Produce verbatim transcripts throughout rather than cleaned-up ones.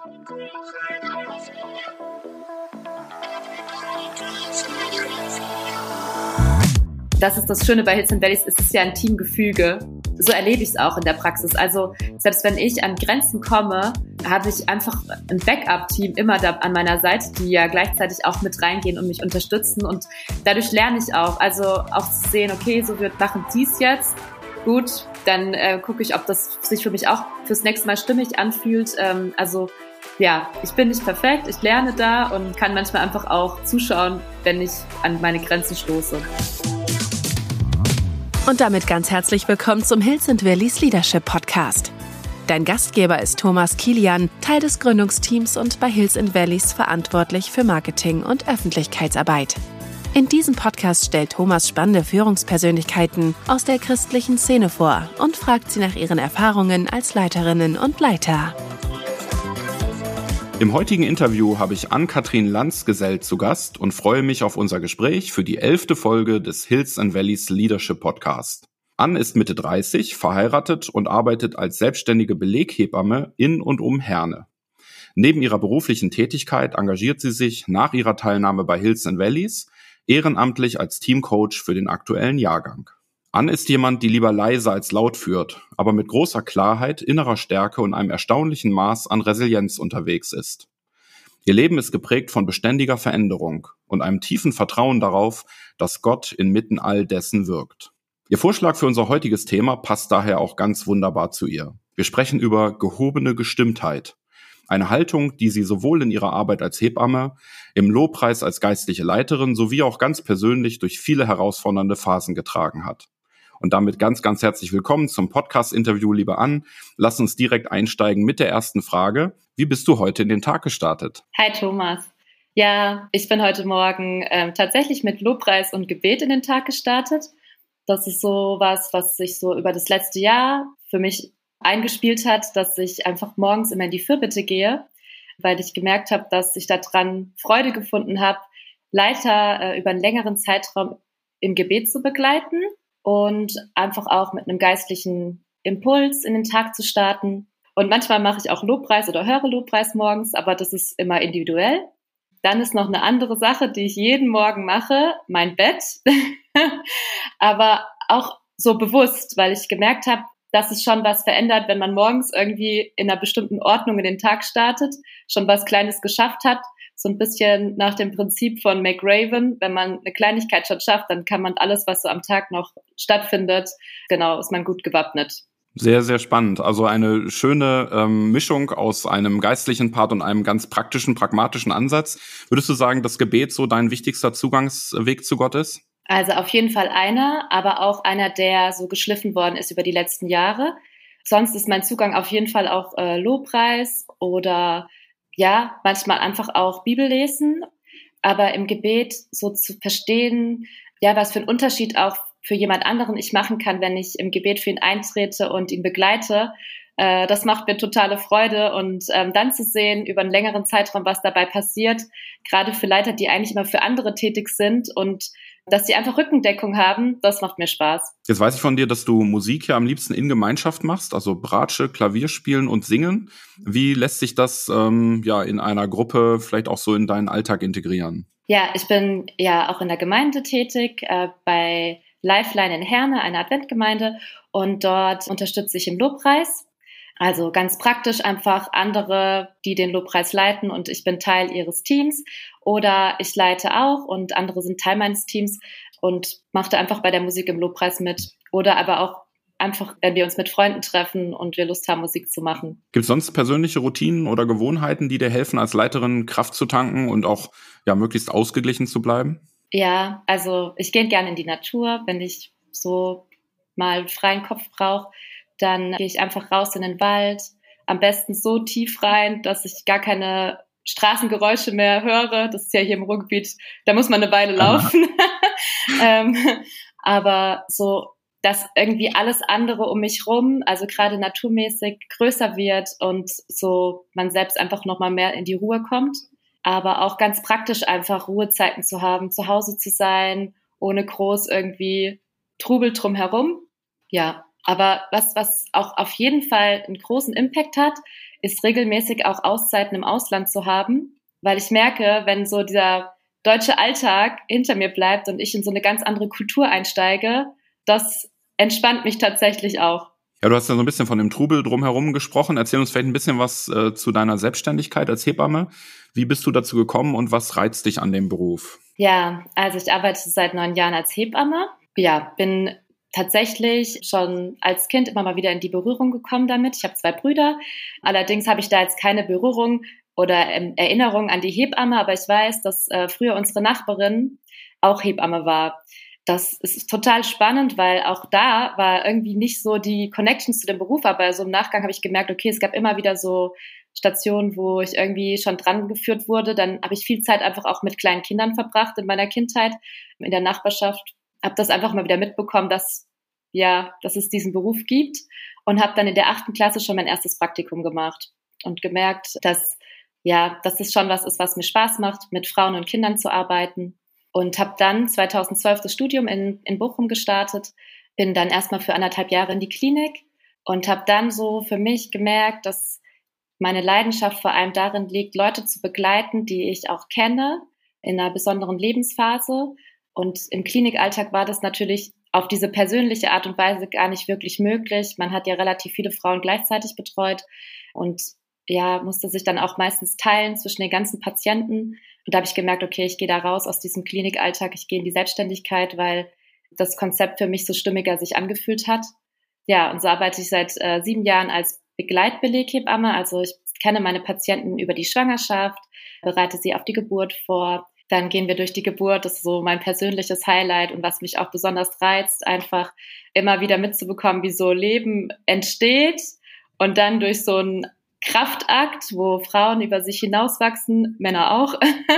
Das ist das Schöne bei Hills and Valleys, es ist ja ein Teamgefüge. So erlebe ich es auch in der Praxis. Also selbst wenn ich an Grenzen komme, habe ich einfach ein Backup-Team immer da an meiner Seite, die ja gleichzeitig auch mit reingehen und mich unterstützen. Und dadurch lerne ich auch. Also auch zu sehen, okay, so wir machen dies jetzt. Gut, dann äh, gucke ich, ob das sich für mich auch fürs nächste Mal stimmig anfühlt. Ähm, also ja, ich bin nicht perfekt, ich lerne da und kann manchmal einfach auch zuschauen, wenn ich an meine Grenzen stoße. Und damit ganz herzlich willkommen zum Hills and Valleys Leadership Podcast. Dein Gastgeber ist Thomas Kilian, Teil des Gründungsteams und bei Hills and Valleys verantwortlich für Marketing und Öffentlichkeitsarbeit. In diesem Podcast stellt Thomas spannende Führungspersönlichkeiten aus der christlichen Szene vor und fragt sie nach ihren Erfahrungen als Leiterinnen und Leiter. Im heutigen Interview habe ich Ann-Kathrin Lanz-Gesell zu Gast und freue mich auf unser Gespräch für die elfte Folge des Hills and Valleys Leadership Podcast. Ann ist Mitte dreißig, verheiratet und arbeitet als selbstständige Beleghebamme in und um Herne. Neben ihrer beruflichen Tätigkeit engagiert sie sich nach ihrer Teilnahme bei Hills and Valleys ehrenamtlich als Teamcoach für den aktuellen Jahrgang. Ann ist jemand, die lieber leise als laut führt, aber mit großer Klarheit, innerer Stärke und einem erstaunlichen Maß an Resilienz unterwegs ist. Ihr Leben ist geprägt von beständiger Veränderung und einem tiefen Vertrauen darauf, dass Gott inmitten all dessen wirkt. Ihr Vorschlag für unser heutiges Thema passt daher auch ganz wunderbar zu ihr. Wir sprechen über gehobene Gestimmtheit. Eine Haltung, die sie sowohl in ihrer Arbeit als Hebamme, im Lobpreis als geistliche Leiterin sowie auch ganz persönlich durch viele herausfordernde Phasen getragen hat. Und damit ganz, ganz herzlich willkommen zum Podcast-Interview, liebe Ann. Lass uns direkt einsteigen mit der ersten Frage. Wie bist du heute in den Tag gestartet? Hi Thomas. Ja, ich bin heute Morgen ähm, tatsächlich mit Lobpreis und Gebet in den Tag gestartet. Das ist so was, was sich so über das letzte Jahr für mich eingespielt hat, dass ich einfach morgens immer in die Fürbitte gehe, weil ich gemerkt habe, dass ich daran Freude gefunden habe, Leiter äh, über einen längeren Zeitraum im Gebet zu begleiten. Und einfach auch mit einem geistlichen Impuls in den Tag zu starten. Und manchmal mache ich auch Lobpreis oder höre Lobpreis morgens, aber das ist immer individuell. Dann ist noch eine andere Sache, die ich jeden Morgen mache, mein Bett. Aber auch so bewusst, weil ich gemerkt habe, dass es schon was verändert, wenn man morgens irgendwie in einer bestimmten Ordnung in den Tag startet, schon was Kleines geschafft hat. So ein bisschen nach dem Prinzip von McRaven, wenn man eine Kleinigkeit schon schafft, dann kann man alles, was so am Tag noch stattfindet, genau, ist man gut gewappnet. Sehr, sehr spannend. Also eine schöne ähm, Mischung aus einem geistlichen Part und einem ganz praktischen, pragmatischen Ansatz. Würdest du sagen, dass Gebet so dein wichtigster Zugangsweg zu Gott ist? Also auf jeden Fall einer, aber auch einer, der so geschliffen worden ist über die letzten Jahre. Sonst ist mein Zugang auf jeden Fall auch äh, Lobpreis oder ja, manchmal einfach auch Bibel lesen, aber im Gebet so zu verstehen, ja, was für einen Unterschied auch für jemand anderen ich machen kann, wenn ich im Gebet für ihn eintrete und ihn begleite. Äh, das macht mir totale Freude und ähm, dann zu sehen über einen längeren Zeitraum, was dabei passiert, gerade für Leiter, die eigentlich immer für andere tätig sind und dass sie einfach Rückendeckung haben, das macht mir Spaß. Jetzt weiß ich von dir, dass du Musik ja am liebsten in Gemeinschaft machst, also Bratsche, Klavier spielen und singen. Wie lässt sich das ähm, ja in einer Gruppe vielleicht auch so in deinen Alltag integrieren? Ja, ich bin ja auch in der Gemeinde tätig, äh, bei Lifeline in Herne, einer Adventgemeinde, und dort unterstütze ich im Lobpreis. Also ganz praktisch einfach andere, die den Lobpreis leiten und ich bin Teil ihres Teams oder ich leite auch und andere sind Teil meines Teams und mache da einfach bei der Musik im Lobpreis mit oder aber auch einfach, wenn wir uns mit Freunden treffen und wir Lust haben, Musik zu machen. Gibt es sonst persönliche Routinen oder Gewohnheiten, die dir helfen, als Leiterin Kraft zu tanken und auch ja möglichst ausgeglichen zu bleiben? Ja, also ich gehe gerne in die Natur, wenn ich so mal freien Kopf brauche. Dann gehe ich einfach raus in den Wald, am besten so tief rein, dass ich gar keine Straßengeräusche mehr höre. Das ist ja hier im Ruhrgebiet, da muss man eine Weile laufen. ähm, aber so, dass irgendwie alles andere um mich rum, also gerade naturmäßig, größer wird und so man selbst einfach nochmal mehr in die Ruhe kommt. Aber auch ganz praktisch einfach Ruhezeiten zu haben, zu Hause zu sein, ohne groß irgendwie Trubel drumherum. Ja. Aber was, was auch auf jeden Fall einen großen Impact hat, ist regelmäßig auch Auszeiten im Ausland zu haben, weil ich merke, wenn so dieser deutsche Alltag hinter mir bleibt und ich in so eine ganz andere Kultur einsteige, das entspannt mich tatsächlich auch. Ja, du hast ja so ein bisschen von dem Trubel drumherum gesprochen. Erzähl uns vielleicht ein bisschen was äh, zu deiner Selbstständigkeit als Hebamme. Wie bist du dazu gekommen und was reizt dich an dem Beruf? Ja, also ich arbeite seit neun Jahren als Hebamme. Ja, bin tatsächlich schon als Kind immer mal wieder in die Berührung gekommen damit. Ich habe zwei Brüder. Allerdings habe ich da jetzt keine Berührung oder ähm, Erinnerung an die Hebamme, aber ich weiß, dass äh, früher unsere Nachbarin auch Hebamme war. Das ist total spannend, weil auch da war irgendwie nicht so die Connection zu dem Beruf, aber so im Nachgang habe ich gemerkt, okay, es gab immer wieder so Stationen, wo ich irgendwie schon dran geführt wurde. Dann habe ich viel Zeit einfach auch mit kleinen Kindern verbracht in meiner Kindheit, in der Nachbarschaft. Habe das einfach mal wieder mitbekommen, dass, ja, dass es diesen Beruf gibt und habe dann in der achten Klasse schon mein erstes Praktikum gemacht und gemerkt, dass, ja, dass das schon was ist, was mir Spaß macht, mit Frauen und Kindern zu arbeiten. Und habe dann zweitausendzwölf das Studium in, in Bochum gestartet, bin dann erstmal für anderthalb Jahre in die Klinik und habe dann so für mich gemerkt, dass meine Leidenschaft vor allem darin liegt, Leute zu begleiten, die ich auch kenne, in einer besonderen Lebensphase. Und im Klinikalltag war das natürlich auf diese persönliche Art und Weise gar nicht wirklich möglich. Man hat ja relativ viele Frauen gleichzeitig betreut und ja, musste sich dann auch meistens teilen zwischen den ganzen Patienten. Und da habe ich gemerkt, okay, ich gehe da raus aus diesem Klinikalltag, ich gehe in die Selbstständigkeit, weil das Konzept für mich so stimmiger sich angefühlt hat. Ja, und so arbeite ich seit äh, sieben Jahren als Begleitbeleghebamme. Also ich kenne meine Patienten über die Schwangerschaft, bereite sie auf die Geburt vor. Dann gehen wir durch die Geburt. Das ist so mein persönliches Highlight und was mich auch besonders reizt, einfach immer wieder mitzubekommen, wie so Leben entsteht und dann durch so ein Kraftakt, wo Frauen über sich hinauswachsen, Männer auch,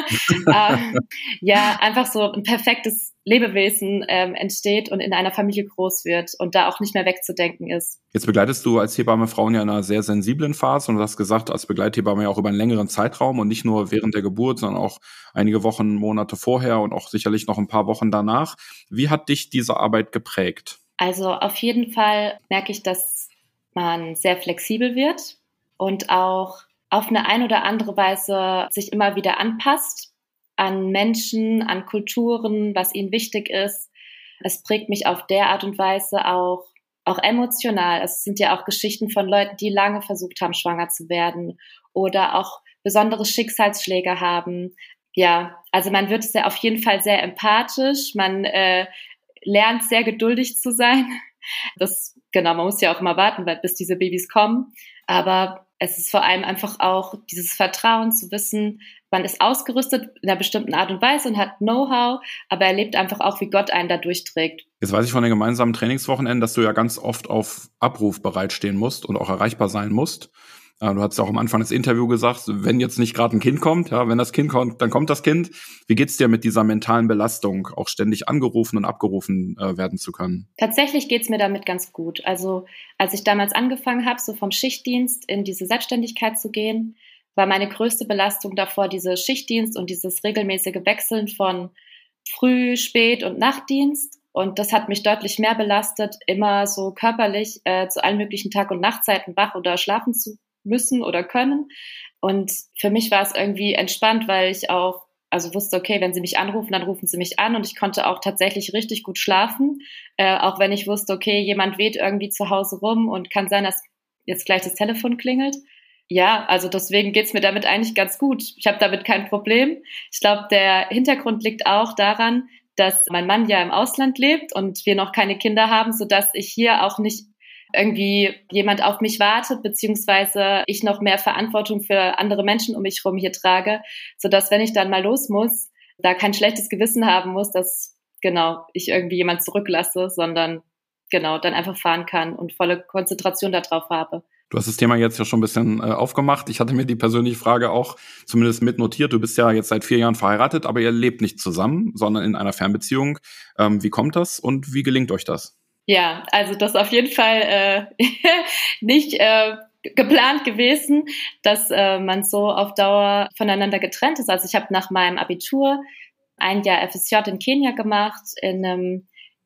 ähm, ja, einfach so ein perfektes Lebewesen ähm, entsteht und in einer Familie groß wird und da auch nicht mehr wegzudenken ist. Jetzt begleitest du als Hebamme Frauen ja in einer sehr sensiblen Phase und du hast gesagt, als Begleithebamme ja auch über einen längeren Zeitraum und nicht nur während der Geburt, sondern auch einige Wochen, Monate vorher und auch sicherlich noch ein paar Wochen danach. Wie hat dich diese Arbeit geprägt? Also auf jeden Fall merke ich, dass man sehr flexibel wird und auch auf eine ein oder andere Weise sich immer wieder anpasst an Menschen, an Kulturen, was ihnen wichtig ist. Es prägt mich auf der Art und Weise auch, auch emotional. Es sind ja auch Geschichten von Leuten, die lange versucht haben, schwanger zu werden oder auch besondere Schicksalsschläge haben. Ja, also man wird sehr, auf jeden Fall sehr empathisch. Man äh, lernt sehr geduldig zu sein. Das, genau, man muss ja auch immer warten, bis diese Babys kommen. Aber es ist vor allem einfach auch dieses Vertrauen zu wissen, man ist ausgerüstet in einer bestimmten Art und Weise und hat Know-how, aber er lebt einfach auch, wie Gott einen da durchträgt. Jetzt weiß ich von den gemeinsamen Trainingswochenenden, dass du ja ganz oft auf Abruf bereitstehen musst und auch erreichbar sein musst. Du hast ja auch am Anfang des Interviews gesagt, wenn jetzt nicht gerade ein Kind kommt, ja, wenn das Kind kommt, dann kommt das Kind. Wie geht's dir mit dieser mentalen Belastung, auch ständig angerufen und abgerufen äh, werden zu können? Tatsächlich geht's mir damit ganz gut. Also als ich damals angefangen habe, so vom Schichtdienst in diese Selbstständigkeit zu gehen, war meine größte Belastung davor diese Schichtdienst und dieses regelmäßige Wechseln von Früh-, Spät- und Nachtdienst. Und das hat mich deutlich mehr belastet, immer so körperlich äh, zu allen möglichen Tag- und Nachtzeiten wach oder schlafen zu müssen oder können. Und für mich war es irgendwie entspannt, weil ich auch also wusste, okay, wenn sie mich anrufen, dann rufen sie mich an und ich konnte auch tatsächlich richtig gut schlafen, äh, auch wenn ich wusste, okay, jemand weht irgendwie zu Hause rum und kann sein, dass jetzt gleich das Telefon klingelt. Ja, also deswegen geht's mir damit eigentlich ganz gut. Ich habe damit kein Problem. Ich glaube, der Hintergrund liegt auch daran, dass mein Mann ja im Ausland lebt und wir noch keine Kinder haben, sodass ich hier auch nicht irgendwie jemand auf mich wartet, beziehungsweise ich noch mehr Verantwortung für andere Menschen um mich herum hier trage, sodass, wenn ich dann mal los muss, da kein schlechtes Gewissen haben muss, dass genau ich irgendwie jemand zurücklasse, sondern genau dann einfach fahren kann und volle Konzentration darauf habe. Du hast das Thema jetzt ja schon ein bisschen äh, aufgemacht. Ich hatte mir die persönliche Frage auch zumindest mitnotiert. Du bist ja jetzt seit vier Jahren verheiratet, aber ihr lebt nicht zusammen, sondern in einer Fernbeziehung. Ähm, wie kommt das und wie gelingt euch das? Ja, also das ist auf jeden Fall äh, nicht äh, geplant gewesen, dass äh, man so auf Dauer voneinander getrennt ist. Also ich habe nach meinem Abitur ein Jahr F S J in Kenia gemacht, in einem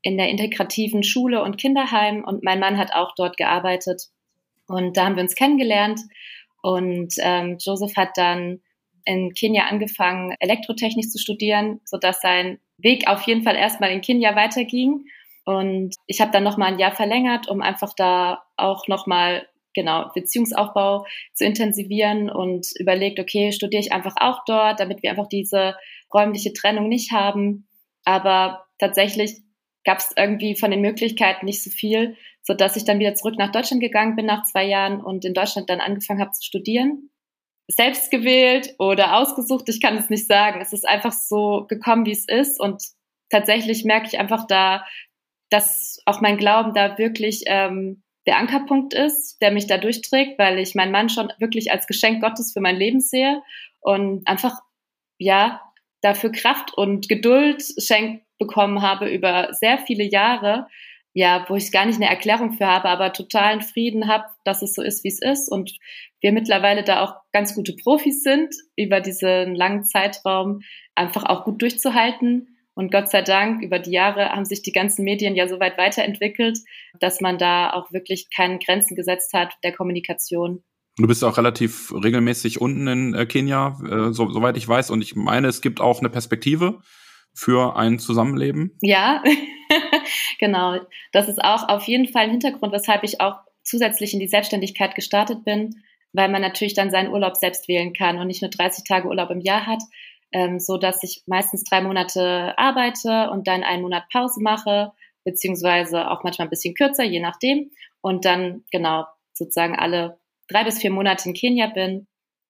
in der integrativen Schule und Kinderheim und mein Mann hat auch dort gearbeitet. Und da haben wir uns kennengelernt und ähm, Joseph hat dann in Kenia angefangen, Elektrotechnik zu studieren, sodass sein Weg auf jeden Fall erstmal in Kenia weiterging. Und ich habe dann nochmal ein Jahr verlängert, um einfach da auch nochmal genau Beziehungsaufbau zu intensivieren und überlegt, okay, studiere ich einfach auch dort, damit wir einfach diese räumliche Trennung nicht haben. Aber tatsächlich gab es irgendwie von den Möglichkeiten nicht so viel, sodass ich dann wieder zurück nach Deutschland gegangen bin nach zwei Jahren und in Deutschland dann angefangen habe zu studieren. Selbst gewählt oder ausgesucht, ich kann es nicht sagen. Es ist einfach so gekommen, wie es ist. Und tatsächlich merke ich einfach da, dass auch mein Glauben da wirklich ähm, der Ankerpunkt ist, der mich da durchträgt, weil ich meinen Mann schon wirklich als Geschenk Gottes für mein Leben sehe und einfach, ja, dafür Kraft und Geduld schenkt bekommen habe über sehr viele Jahre, ja, wo ich gar nicht eine Erklärung für habe, aber totalen Frieden habe, dass es so ist, wie es ist und wir mittlerweile da auch ganz gute Profis sind, über diesen langen Zeitraum einfach auch gut durchzuhalten. Und Gott sei Dank, über die Jahre haben sich die ganzen Medien ja so weit weiterentwickelt, dass man da auch wirklich keine Grenzen gesetzt hat der Kommunikation. Du bist auch relativ regelmäßig unten in äh, Kenia, äh, so, soweit ich weiß. Und ich meine, es gibt auch eine Perspektive für ein Zusammenleben. Ja, genau. Das ist auch auf jeden Fall ein Hintergrund, weshalb ich auch zusätzlich in die Selbstständigkeit gestartet bin, weil man natürlich dann seinen Urlaub selbst wählen kann und nicht nur dreißig Tage Urlaub im Jahr hat, ähm, so dass ich meistens drei Monate arbeite und dann einen Monat Pause mache, beziehungsweise auch manchmal ein bisschen kürzer, je nachdem. Und dann genau sozusagen alle drei bis vier Monate in Kenia bin,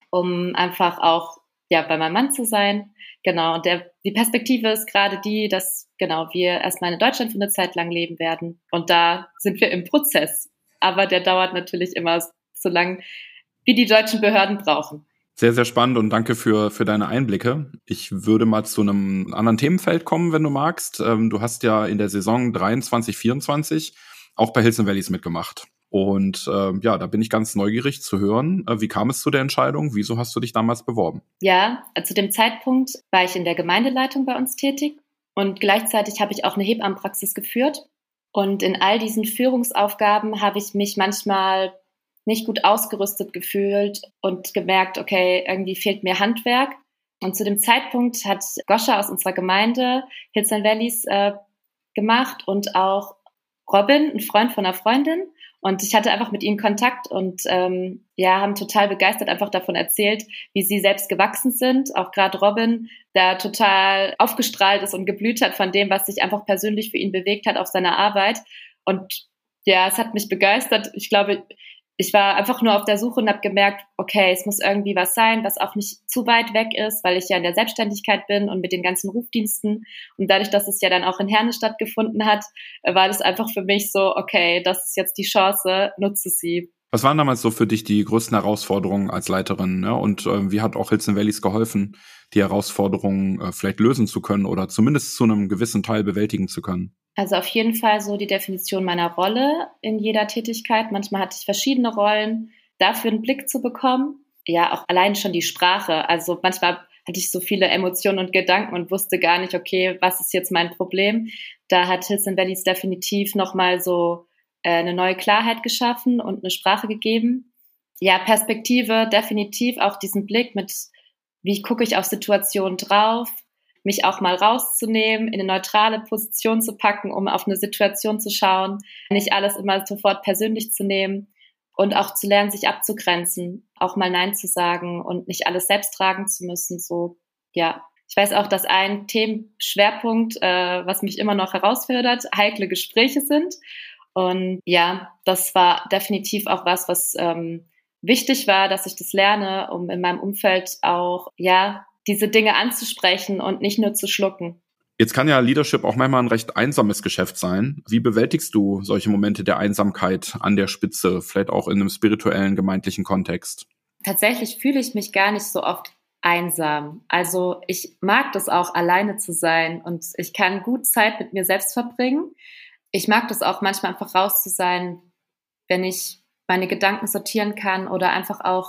um einfach auch ja bei meinem Mann zu sein. Genau, und der, die Perspektive ist gerade die, dass genau wir erstmal in Deutschland für eine Zeit lang leben werden. Und da sind wir im Prozess. Aber der dauert natürlich immer so lang, wie die deutschen Behörden brauchen. Sehr, sehr spannend und danke für für deine Einblicke. Ich würde mal zu einem anderen Themenfeld kommen, wenn du magst. Ähm, du hast ja in der Saison dreiundzwanzig vierundzwanzig auch bei Hills and Valleys mitgemacht. Und äh, ja, da bin ich ganz neugierig zu hören. Äh, wie kam es zu der Entscheidung? Wieso hast du dich damals beworben? Ja, zu dem Zeitpunkt war ich in der Gemeindeleitung bei uns tätig und gleichzeitig habe ich auch eine Hebammenpraxis geführt. Und in all diesen Führungsaufgaben habe ich mich manchmal nicht gut ausgerüstet gefühlt und gemerkt, okay, irgendwie fehlt mir Handwerk. Und zu dem Zeitpunkt hat Goscha aus unserer Gemeinde Hills and Valleys äh, gemacht und auch Robin, ein Freund von einer Freundin. Und ich hatte einfach mit ihnen Kontakt und ähm, ja, haben total begeistert einfach davon erzählt, wie sie selbst gewachsen sind. Auch gerade Robin, der total aufgestrahlt ist und geblüht hat von dem, was sich einfach persönlich für ihn bewegt hat auf seiner Arbeit. Und ja, es hat mich begeistert. Ich glaube, ich war einfach nur auf der Suche und habe gemerkt, okay, es muss irgendwie was sein, was auch nicht zu weit weg ist, weil ich ja in der Selbstständigkeit bin und mit den ganzen Rufdiensten. Und dadurch, dass es ja dann auch in Herne stattgefunden hat, war das einfach für mich so, okay, das ist jetzt die Chance, nutze sie. Was waren damals so für dich die größten Herausforderungen als Leiterin? Ne? Und äh, wie hat auch Hills and Valleys geholfen, die Herausforderungen äh, vielleicht lösen zu können oder zumindest zu einem gewissen Teil bewältigen zu können? Also auf jeden Fall so die Definition meiner Rolle in jeder Tätigkeit. Manchmal hatte ich verschiedene Rollen, dafür einen Blick zu bekommen. Ja, auch allein schon die Sprache. Also manchmal hatte ich so viele Emotionen und Gedanken und wusste gar nicht, okay, was ist jetzt mein Problem? Da hat Hills and Valleys definitiv nochmal so äh, eine neue Klarheit geschaffen und eine Sprache gegeben. Ja, Perspektive, definitiv auch diesen Blick mit, wie gucke ich auf Situationen drauf, mich auch mal rauszunehmen, in eine neutrale Position zu packen, um auf eine Situation zu schauen, nicht alles immer sofort persönlich zu nehmen und auch zu lernen, sich abzugrenzen, auch mal Nein zu sagen und nicht alles selbst tragen zu müssen. So, ja. Ich weiß auch, dass ein Themenschwerpunkt, äh, was mich immer noch herausfordert, heikle Gespräche sind. Und ja, das war definitiv auch was, was ähm, wichtig war, dass ich das lerne, um in meinem Umfeld auch, ja, diese Dinge anzusprechen und nicht nur zu schlucken. Jetzt kann ja Leadership auch manchmal ein recht einsames Geschäft sein. Wie bewältigst du solche Momente der Einsamkeit an der Spitze, vielleicht auch in einem spirituellen, gemeindlichen Kontext? Tatsächlich fühle ich mich gar nicht so oft einsam. Also ich mag das auch, alleine zu sein und ich kann gut Zeit mit mir selbst verbringen. Ich mag das auch manchmal einfach raus zu sein, wenn ich meine Gedanken sortieren kann oder einfach auch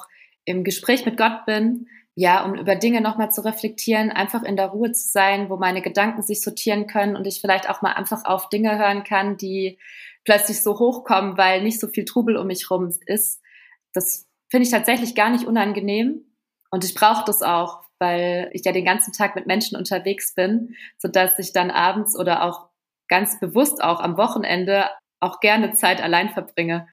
im Gespräch mit Gott bin, ja, um über Dinge nochmal zu reflektieren, einfach in der Ruhe zu sein, wo meine Gedanken sich sortieren können und ich vielleicht auch mal einfach auf Dinge hören kann, die plötzlich so hochkommen, weil nicht so viel Trubel um mich rum ist. Das finde ich tatsächlich gar nicht unangenehm und ich brauche das auch, weil ich ja den ganzen Tag mit Menschen unterwegs bin, sodass ich dann abends oder auch ganz bewusst auch am Wochenende auch gerne Zeit allein verbringe.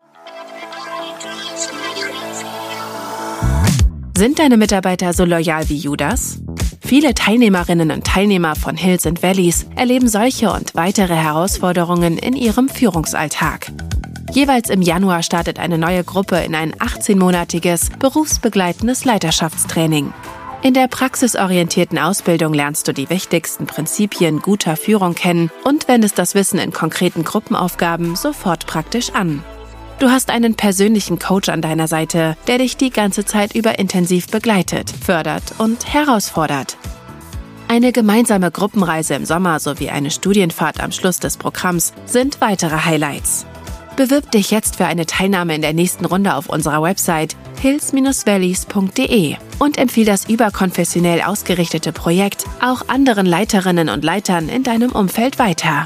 Sind deine Mitarbeiter so loyal wie Judas? Viele Teilnehmerinnen und Teilnehmer von Hills and Valleys erleben solche und weitere Herausforderungen in ihrem Führungsalltag. Jeweils im Januar startet eine neue Gruppe in ein achtzehnmonatiges berufsbegleitendes Leiterschaftstraining. In der praxisorientierten Ausbildung lernst du die wichtigsten Prinzipien guter Führung kennen und wendest das Wissen in konkreten Gruppenaufgaben sofort praktisch an. Du hast einen persönlichen Coach an deiner Seite, der dich die ganze Zeit über intensiv begleitet, fördert und herausfordert. Eine gemeinsame Gruppenreise im Sommer sowie eine Studienfahrt am Schluss des Programms sind weitere Highlights. Bewirb dich jetzt für eine Teilnahme in der nächsten Runde auf unserer Website hills valleys punkt de und empfiehl das überkonfessionell ausgerichtete Projekt auch anderen Leiterinnen und Leitern in deinem Umfeld weiter.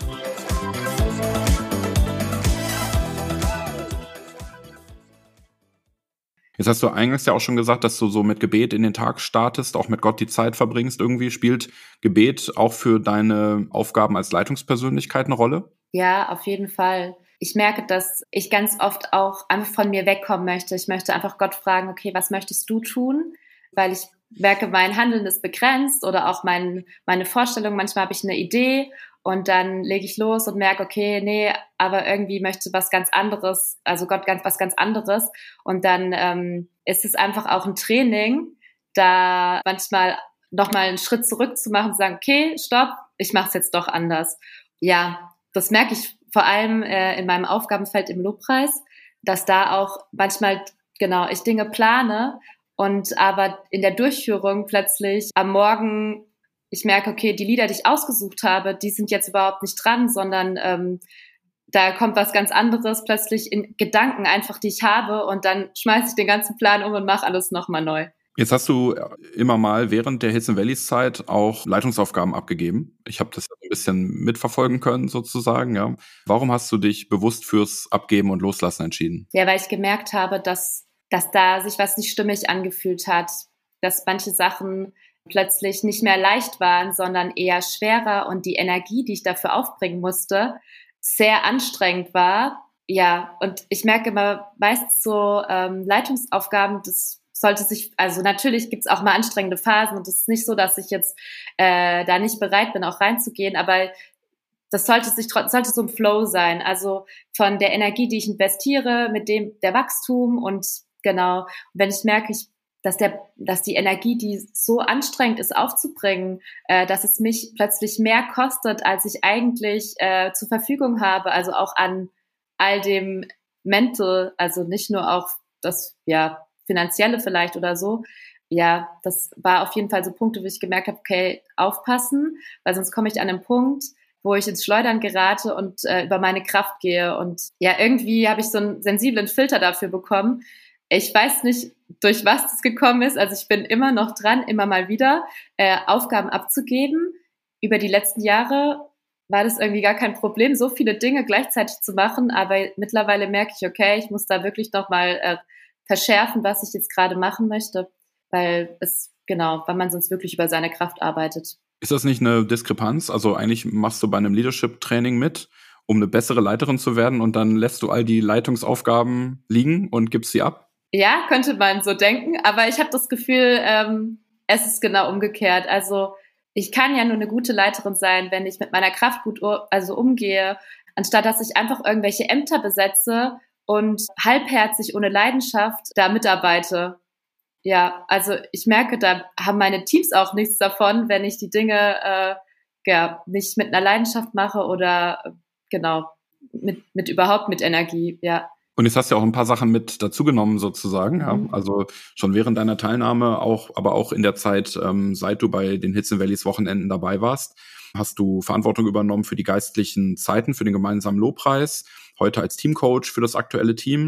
Jetzt hast du eingangs ja auch schon gesagt, dass du so mit Gebet in den Tag startest, auch mit Gott die Zeit verbringst. Irgendwie spielt Gebet auch für deine Aufgaben als Leitungspersönlichkeit eine Rolle? Ja, auf jeden Fall. Ich merke, dass ich ganz oft auch einfach von mir wegkommen möchte. Ich möchte einfach Gott fragen, okay, was möchtest du tun? Weil ich merke, mein Handeln ist begrenzt oder auch mein, meine Vorstellung. Manchmal habe ich eine Idee und dann lege ich los und merke, okay, nee, aber irgendwie möchte was ganz anderes, also Gott ganz was ganz anderes. Und dann ähm, ist es einfach auch ein Training, da manchmal nochmal einen Schritt zurück zu machen und zu sagen, okay, stopp, ich mache es jetzt doch anders. Ja, das merke ich vor allem äh, in meinem Aufgabenfeld im Lobpreis, dass da auch manchmal, genau, ich Dinge plane und aber in der Durchführung plötzlich am Morgen ich merke, okay, die Lieder, die ich ausgesucht habe, die sind jetzt überhaupt nicht dran, sondern ähm, da kommt was ganz anderes plötzlich in Gedanken einfach, die ich habe und dann schmeiße ich den ganzen Plan um und mache alles nochmal neu. Jetzt hast du immer mal während der Hills and Valleys Zeit auch Leitungsaufgaben abgegeben. Ich habe das ein bisschen mitverfolgen können sozusagen. Ja. Warum hast du dich bewusst fürs Abgeben und Loslassen entschieden? Ja, weil ich gemerkt habe, dass, dass da sich was nicht stimmig angefühlt hat, dass manche Sachen plötzlich nicht mehr leicht waren, sondern eher schwerer und die Energie, die ich dafür aufbringen musste, sehr anstrengend war. Ja, und ich merke immer meist so ähm, Leitungsaufgaben, das sollte sich, also natürlich gibt es auch mal anstrengende Phasen und es ist nicht so, dass ich jetzt äh, da nicht bereit bin, auch reinzugehen, aber das sollte sich sollte so ein Flow sein, also von der Energie, die ich investiere, mit dem der Wachstum und genau, und wenn ich merke, ich dass der, dass die Energie, die so anstrengend ist aufzubringen, äh, dass es mich plötzlich mehr kostet, als ich eigentlich äh, zur Verfügung habe, also auch an all dem Mental, also nicht nur auch das, ja, Finanzielle vielleicht oder so. Ja, das war auf jeden Fall so Punkte, wo ich gemerkt habe, okay, aufpassen, weil sonst komme ich an einen Punkt, wo ich ins Schleudern gerate und äh, über meine Kraft gehe. Und ja, irgendwie habe ich so einen sensiblen Filter dafür bekommen. Ich weiß nicht, durch was das gekommen ist. Also ich bin immer noch dran, immer mal wieder äh, Aufgaben abzugeben. Über die letzten Jahre war das irgendwie gar kein Problem, so viele Dinge gleichzeitig zu machen. Aber mittlerweile merke ich, okay, ich muss da wirklich noch mal äh, verschärfen, was ich jetzt gerade machen möchte, weil es, genau, weil man sonst wirklich über seine Kraft arbeitet. Ist das nicht eine Diskrepanz? Also eigentlich machst du bei einem Leadership-Training mit, um eine bessere Leiterin zu werden und dann lässt du all die Leitungsaufgaben liegen und gibst sie ab? Ja, könnte man so denken, aber ich habe das Gefühl, ähm, es ist genau umgekehrt. Also ich kann ja nur eine gute Leiterin sein, wenn ich mit meiner Kraft gut also umgehe, anstatt dass ich einfach irgendwelche Ämter besetze und halbherzig ohne Leidenschaft da mitarbeite. Ja, also ich merke, da haben meine Teams auch nichts davon, wenn ich die Dinge äh, ja nicht mit einer Leidenschaft mache oder äh, genau mit mit überhaupt mit Energie, ja. Und jetzt hast du ja auch ein paar Sachen mit dazugenommen sozusagen, ja. Mhm. Also schon während deiner Teilnahme, auch, aber auch in der Zeit, ähm, seit du bei den Hills and Valleys Wochenenden dabei warst, hast du Verantwortung übernommen für die geistlichen Zeiten, für den gemeinsamen Lobpreis, heute als Teamcoach für das aktuelle Team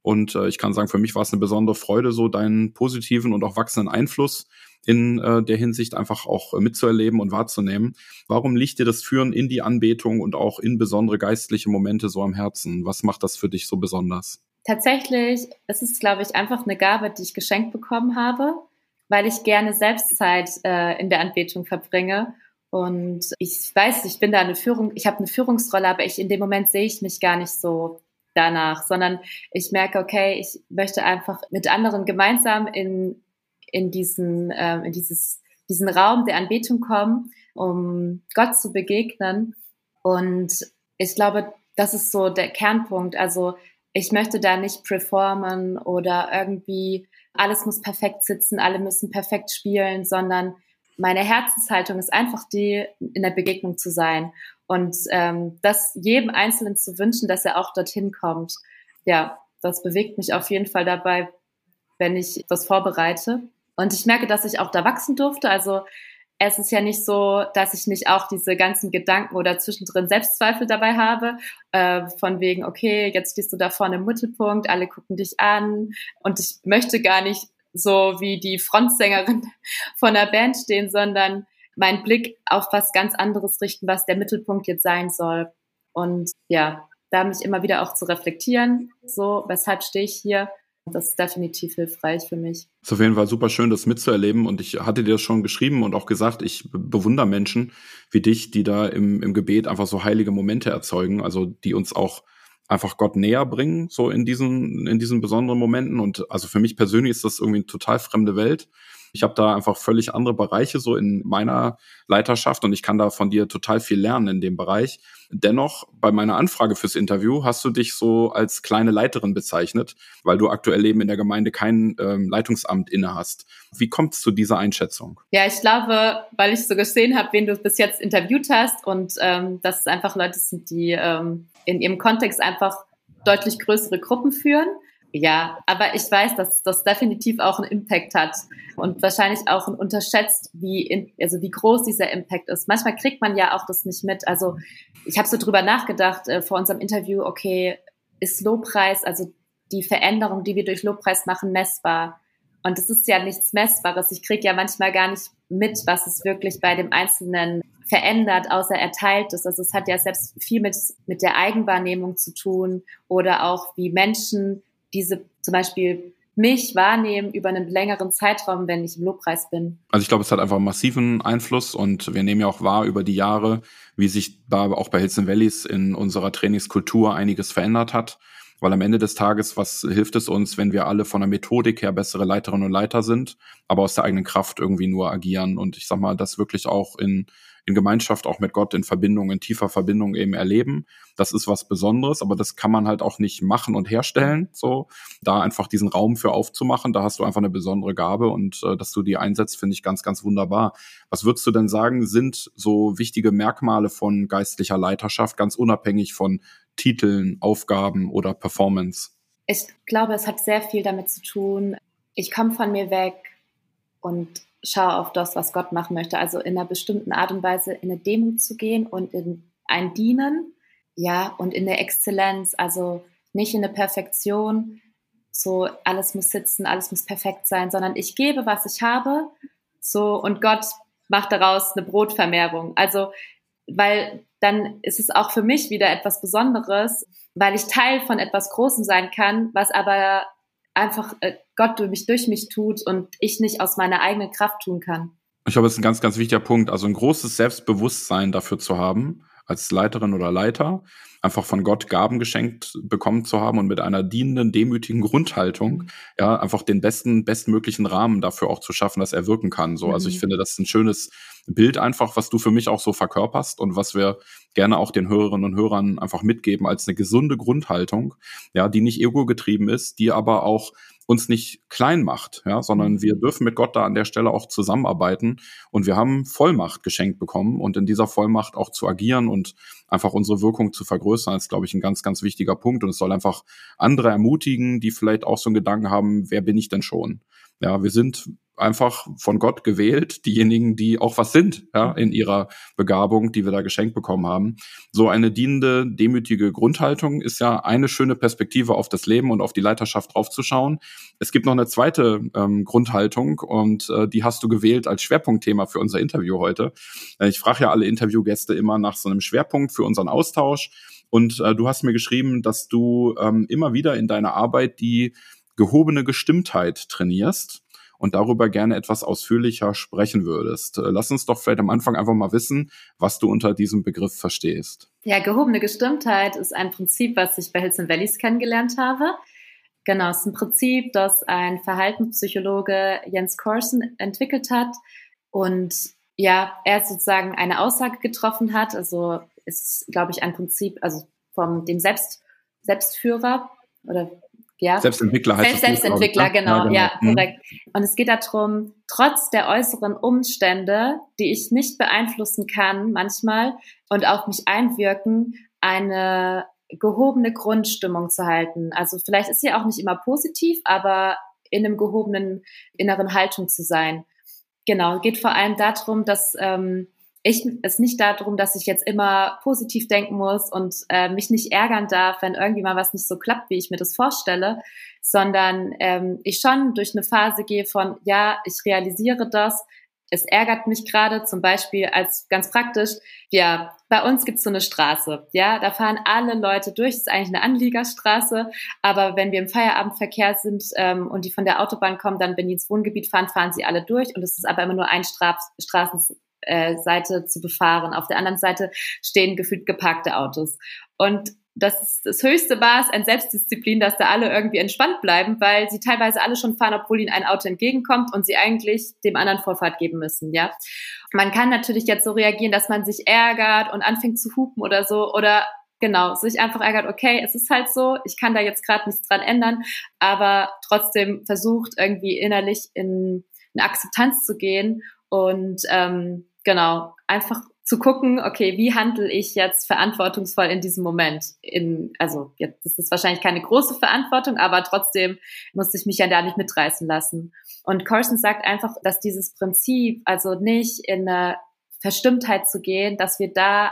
Und äh, ich kann sagen, für mich war es eine besondere Freude, so deinen positiven und auch wachsenden Einfluss in äh, der Hinsicht einfach auch äh, mitzuerleben und wahrzunehmen. Warum liegt dir das Führen in die Anbetung und auch in besondere geistliche Momente so am Herzen? Was macht das für dich so besonders? Tatsächlich ist es, glaube ich, einfach eine Gabe, die ich geschenkt bekommen habe, weil ich gerne Selbstzeit äh, in der Anbetung verbringe. Und ich weiß, ich bin da eine Führung, ich habe eine Führungsrolle, aber ich in dem Moment sehe ich mich gar nicht so danach, sondern ich merke, okay, ich möchte einfach mit anderen gemeinsam in in diesen, äh, in dieses, diesen Raum der Anbetung kommen, um Gott zu begegnen. Und ich glaube, das ist so der Kernpunkt. Also ich möchte da nicht performen oder irgendwie alles muss perfekt sitzen, alle müssen perfekt spielen, sondern meine Herzenshaltung ist einfach die, in der Begegnung zu sein und ähm, das jedem Einzelnen zu wünschen, dass er auch dorthin kommt. Ja, das bewegt mich auf jeden Fall dabei, wenn ich das vorbereite. Und ich merke, dass ich auch da wachsen durfte. Also es ist ja nicht so, dass ich nicht auch diese ganzen Gedanken oder zwischendrin Selbstzweifel dabei habe, äh, von wegen, okay, jetzt stehst du da vorne im Mittelpunkt, alle gucken dich an und ich möchte gar nicht so wie die Frontsängerin von der Band stehen, sondern meinen Blick auf was ganz anderes richten, was der Mittelpunkt jetzt sein soll. Und ja, da mich immer wieder auch zu reflektieren, so, weshalb stehe ich hier? Das ist definitiv hilfreich für mich. Es ist auf jeden Fall super schön, das mitzuerleben. Und ich hatte dir das schon geschrieben und auch gesagt, ich bewundere Menschen wie dich, die da im, im Gebet einfach so heilige Momente erzeugen, also die uns auch einfach Gott näher bringen, so in diesen, in diesen besonderen Momenten. Und also für mich persönlich ist das irgendwie eine total fremde Welt. Ich habe da einfach völlig andere Bereiche so in meiner Leiterschaft und ich kann da von dir total viel lernen in dem Bereich. Dennoch, bei meiner Anfrage fürs Interview hast du dich so als kleine Leiterin bezeichnet, weil du aktuell eben in der Gemeinde kein ähm, Leitungsamt inne hast. Wie kommt es zu dieser Einschätzung? Ja, ich glaube, weil ich so gesehen habe, wen du bis jetzt interviewt hast und ähm, dass es einfach Leute sind, die ähm, in ihrem Kontext einfach deutlich größere Gruppen führen. Ja, aber ich weiß, dass das definitiv auch einen Impact hat und wahrscheinlich auch unterschätzt, wie in, also wie groß dieser Impact ist. Manchmal kriegt man ja auch das nicht mit. Also ich habe so drüber nachgedacht äh, vor unserem Interview, okay, ist Lobpreis, also die Veränderung, die wir durch Lobpreis machen, messbar? Und es ist ja nichts Messbares. Ich kriege ja manchmal gar nicht mit, was es wirklich bei dem Einzelnen verändert, außer er teilt es. Also es hat ja selbst viel mit, mit der Eigenwahrnehmung zu tun oder auch wie Menschen diese zum Beispiel mich wahrnehmen über einen längeren Zeitraum, wenn ich im Lobpreis bin. Also ich glaube, es hat einfach einen massiven Einfluss und wir nehmen ja auch wahr über die Jahre, wie sich da auch bei Hills and Valleys in unserer Trainingskultur einiges verändert hat. Weil am Ende des Tages, was hilft es uns, wenn wir alle von der Methodik her bessere Leiterinnen und Leiter sind, aber aus der eigenen Kraft irgendwie nur agieren und ich sag mal, das wirklich auch in in Gemeinschaft, auch mit Gott, in Verbindung, in tiefer Verbindung eben erleben. Das ist was Besonderes, aber das kann man halt auch nicht machen und herstellen. So, da einfach diesen Raum für aufzumachen, da hast du einfach eine besondere Gabe und äh, dass du die einsetzt, finde ich ganz, ganz wunderbar. Was würdest du denn sagen, sind so wichtige Merkmale von geistlicher Leiterschaft, ganz unabhängig von Titeln, Aufgaben oder Performance? Ich glaube, es hat sehr viel damit zu tun. Ich komme von mir weg und schaue auf das, was Gott machen möchte. Also in einer bestimmten Art und Weise in eine Demut zu gehen und in ein Dienen, ja, und in der Exzellenz, also nicht in der Perfektion, so alles muss sitzen, alles muss perfekt sein, sondern ich gebe, was ich habe, so, und Gott macht daraus eine Brotvermehrung. Also, weil dann ist es auch für mich wieder etwas Besonderes, weil ich Teil von etwas Großem sein kann, was aber einfach Gott durch mich, durch mich tut und ich nicht aus meiner eigenen Kraft tun kann. Ich glaube, das ist ein ganz, ganz wichtiger Punkt. Also ein großes Selbstbewusstsein dafür zu haben, als Leiterin oder Leiter, einfach von Gott Gaben geschenkt bekommen zu haben und mit einer dienenden, demütigen Grundhaltung, ja, einfach den besten, bestmöglichen Rahmen dafür auch zu schaffen, dass er wirken kann. So, also ich finde, das ist ein schönes Bild einfach, was du für mich auch so verkörperst und was wir gerne auch den Hörerinnen und Hörern einfach mitgeben als eine gesunde Grundhaltung, ja, die nicht ego-getrieben ist, die aber auch uns nicht klein macht, ja, sondern wir dürfen mit Gott da an der Stelle auch zusammenarbeiten und wir haben Vollmacht geschenkt bekommen und in dieser Vollmacht auch zu agieren und einfach unsere Wirkung zu vergrößern, ist, glaube ich, ein ganz, ganz wichtiger Punkt und es soll einfach andere ermutigen, die vielleicht auch so einen Gedanken haben, wer bin ich denn schon? Ja, wir sind einfach von Gott gewählt, diejenigen, die auch was sind, ja, in ihrer Begabung, die wir da geschenkt bekommen haben. So eine dienende, demütige Grundhaltung ist ja eine schöne Perspektive auf das Leben und auf die Leiterschaft draufzuschauen. Es gibt noch eine zweite ähm, Grundhaltung und äh, die hast du gewählt als Schwerpunktthema für unser Interview heute. Äh, ich frage ja alle Interviewgäste immer nach so einem Schwerpunkt für unseren Austausch und äh, du hast mir geschrieben, dass du ähm, immer wieder in deiner Arbeit die gehobene Gestimmtheit trainierst und darüber gerne etwas ausführlicher sprechen würdest. Äh, lass uns doch vielleicht am Anfang einfach mal wissen, was du unter diesem Begriff verstehst. Ja, gehobene Gestimmtheit ist ein Prinzip, was ich bei Hills and Valleys kennengelernt habe. Genau, es ist ein Prinzip, das ein Verhaltenspsychologe Jens Korsen entwickelt hat und ja, er sozusagen eine Aussage getroffen hat. Also es ist, glaube ich, ein Prinzip, also vom dem Selbst, Selbstführer oder ja. Selbstentwickler heißt Selbst, das Selbstentwickler, genau, ja, genau. ja mhm. korrekt. Und es geht darum, trotz der äußeren Umstände, die ich nicht beeinflussen kann manchmal und auf mich einwirken, eine gehobene Grundstimmung zu halten. Also vielleicht ist sie auch nicht immer positiv, aber in einem gehobenen inneren Haltung zu sein. Genau, geht vor allem darum, dass ähm, ich es nicht darum, dass ich jetzt immer positiv denken muss und äh, mich nicht ärgern darf, wenn irgendwie mal was nicht so klappt, wie ich mir das vorstelle, sondern ähm, ich schon durch eine Phase gehe von, ja, ich realisiere das, es ärgert mich gerade, zum Beispiel als ganz praktisch, ja, bei uns gibt's so eine Straße, ja, da fahren alle Leute durch, das ist eigentlich eine Anliegerstraße, aber wenn wir im Feierabendverkehr sind ähm, und die von der Autobahn kommen, dann, wenn die ins Wohngebiet fahren, fahren sie alle durch und es ist aber immer nur ein Stra- Straßen äh, Seite zu befahren. Auf der anderen Seite stehen gefühlt geparkte Autos. Und das ist das höchste Maß an Selbstdisziplin, dass da alle irgendwie entspannt bleiben, weil sie teilweise alle schon fahren, obwohl ihnen ein Auto entgegenkommt und sie eigentlich dem anderen Vorfahrt geben müssen, ja. Man kann natürlich jetzt so reagieren, dass man sich ärgert und anfängt zu hupen oder so oder genau, sich einfach ärgert, okay, es ist halt so, ich kann da jetzt gerade nichts dran ändern, aber trotzdem versucht irgendwie innerlich in eine Akzeptanz zu gehen und ähm, genau, einfach zu gucken, okay, wie handle ich jetzt verantwortungsvoll in diesem Moment? In, also jetzt ist das wahrscheinlich keine große Verantwortung, aber trotzdem muss ich mich ja da nicht mitreißen lassen. Und Korsen sagt einfach, dass dieses Prinzip, also nicht in eine Verstimmtheit zu gehen, dass wir da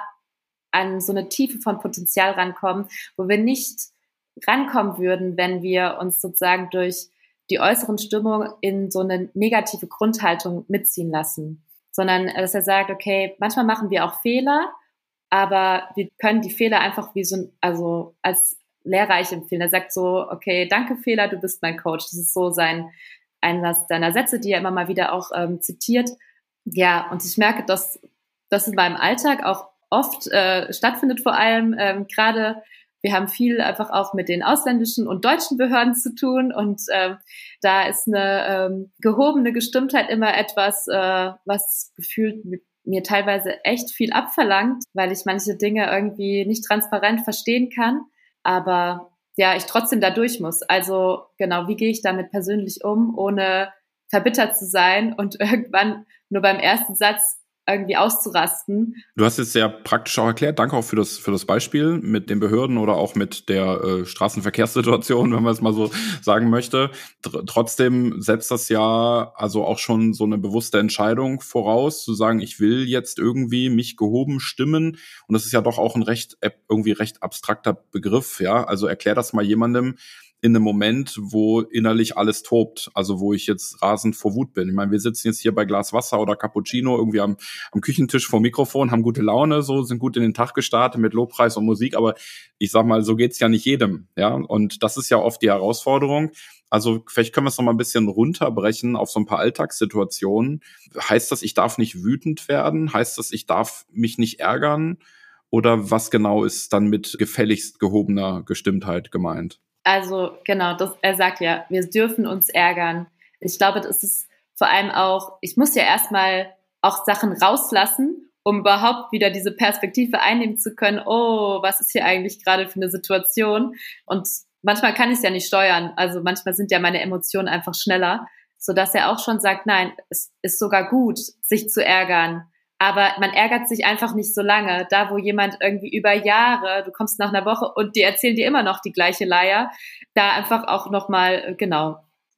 an so eine Tiefe von Potenzial rankommen, wo wir nicht rankommen würden, wenn wir uns sozusagen durch die äußeren Stimmungen in so eine negative Grundhaltung mitziehen lassen. Sondern dass er sagt, okay, manchmal machen wir auch Fehler, aber wir können die Fehler einfach wie so, also als lehrreich empfehlen. Er sagt so, okay, danke Fehler, du bist mein Coach. Das ist so sein, einer seiner Sätze, die er immer mal wieder auch ähm, zitiert. Ja, und ich merke, dass das in meinem Alltag auch oft äh, stattfindet, vor allem ähm, gerade. Wir haben viel einfach auch mit den ausländischen und deutschen Behörden zu tun und ähm, da ist eine ähm, gehobene Gestimmtheit immer etwas, äh, was gefühlt mit mir teilweise echt viel abverlangt, weil ich manche Dinge irgendwie nicht transparent verstehen kann, aber ja, ich trotzdem da durch muss. Also genau, wie gehe ich damit persönlich um, ohne verbittert zu sein und irgendwann nur beim ersten Satz irgendwie auszurasten. Du hast es sehr praktisch auch erklärt. Danke auch für das für das Beispiel mit den Behörden oder auch mit der äh, Straßenverkehrssituation, wenn man es mal so sagen möchte. Tr- trotzdem setzt das ja also auch schon so eine bewusste Entscheidung voraus, zu sagen, ich will jetzt irgendwie mich gehoben stimmen. Und das ist ja doch auch ein recht irgendwie recht abstrakter Begriff. Ja, also erklär das mal jemandem in einem Moment, wo innerlich alles tobt, also wo ich jetzt rasend vor Wut bin. Ich meine, wir sitzen jetzt hier bei Glas Wasser oder Cappuccino irgendwie am, am Küchentisch vor Mikrofon, haben gute Laune, so sind gut in den Tag gestartet mit Lobpreis und Musik, aber ich sag mal, so geht's ja nicht jedem, ja, und das ist ja oft die Herausforderung. Also vielleicht können wir es noch mal ein bisschen runterbrechen auf so ein paar Alltagssituationen. Heißt das, ich darf nicht wütend werden? Heißt das, ich darf mich nicht ärgern? Oder was genau ist dann mit gefälligst gehobener Gestimmtheit gemeint? Also genau, das, er sagt ja, wir dürfen uns ärgern. Ich glaube, das ist vor allem auch, ich muss ja erstmal auch Sachen rauslassen, um überhaupt wieder diese Perspektive einnehmen zu können, oh, was ist hier eigentlich gerade für eine Situation? Und manchmal kann ich es ja nicht steuern, also manchmal sind ja meine Emotionen einfach schneller, sodass er auch schon sagt, nein, es ist sogar gut, sich zu ärgern. Aber man ärgert sich einfach nicht so lange. Da, wo jemand irgendwie über Jahre, du kommst nach einer Woche und die erzählen dir immer noch die gleiche Leier, da einfach auch nochmal, genau,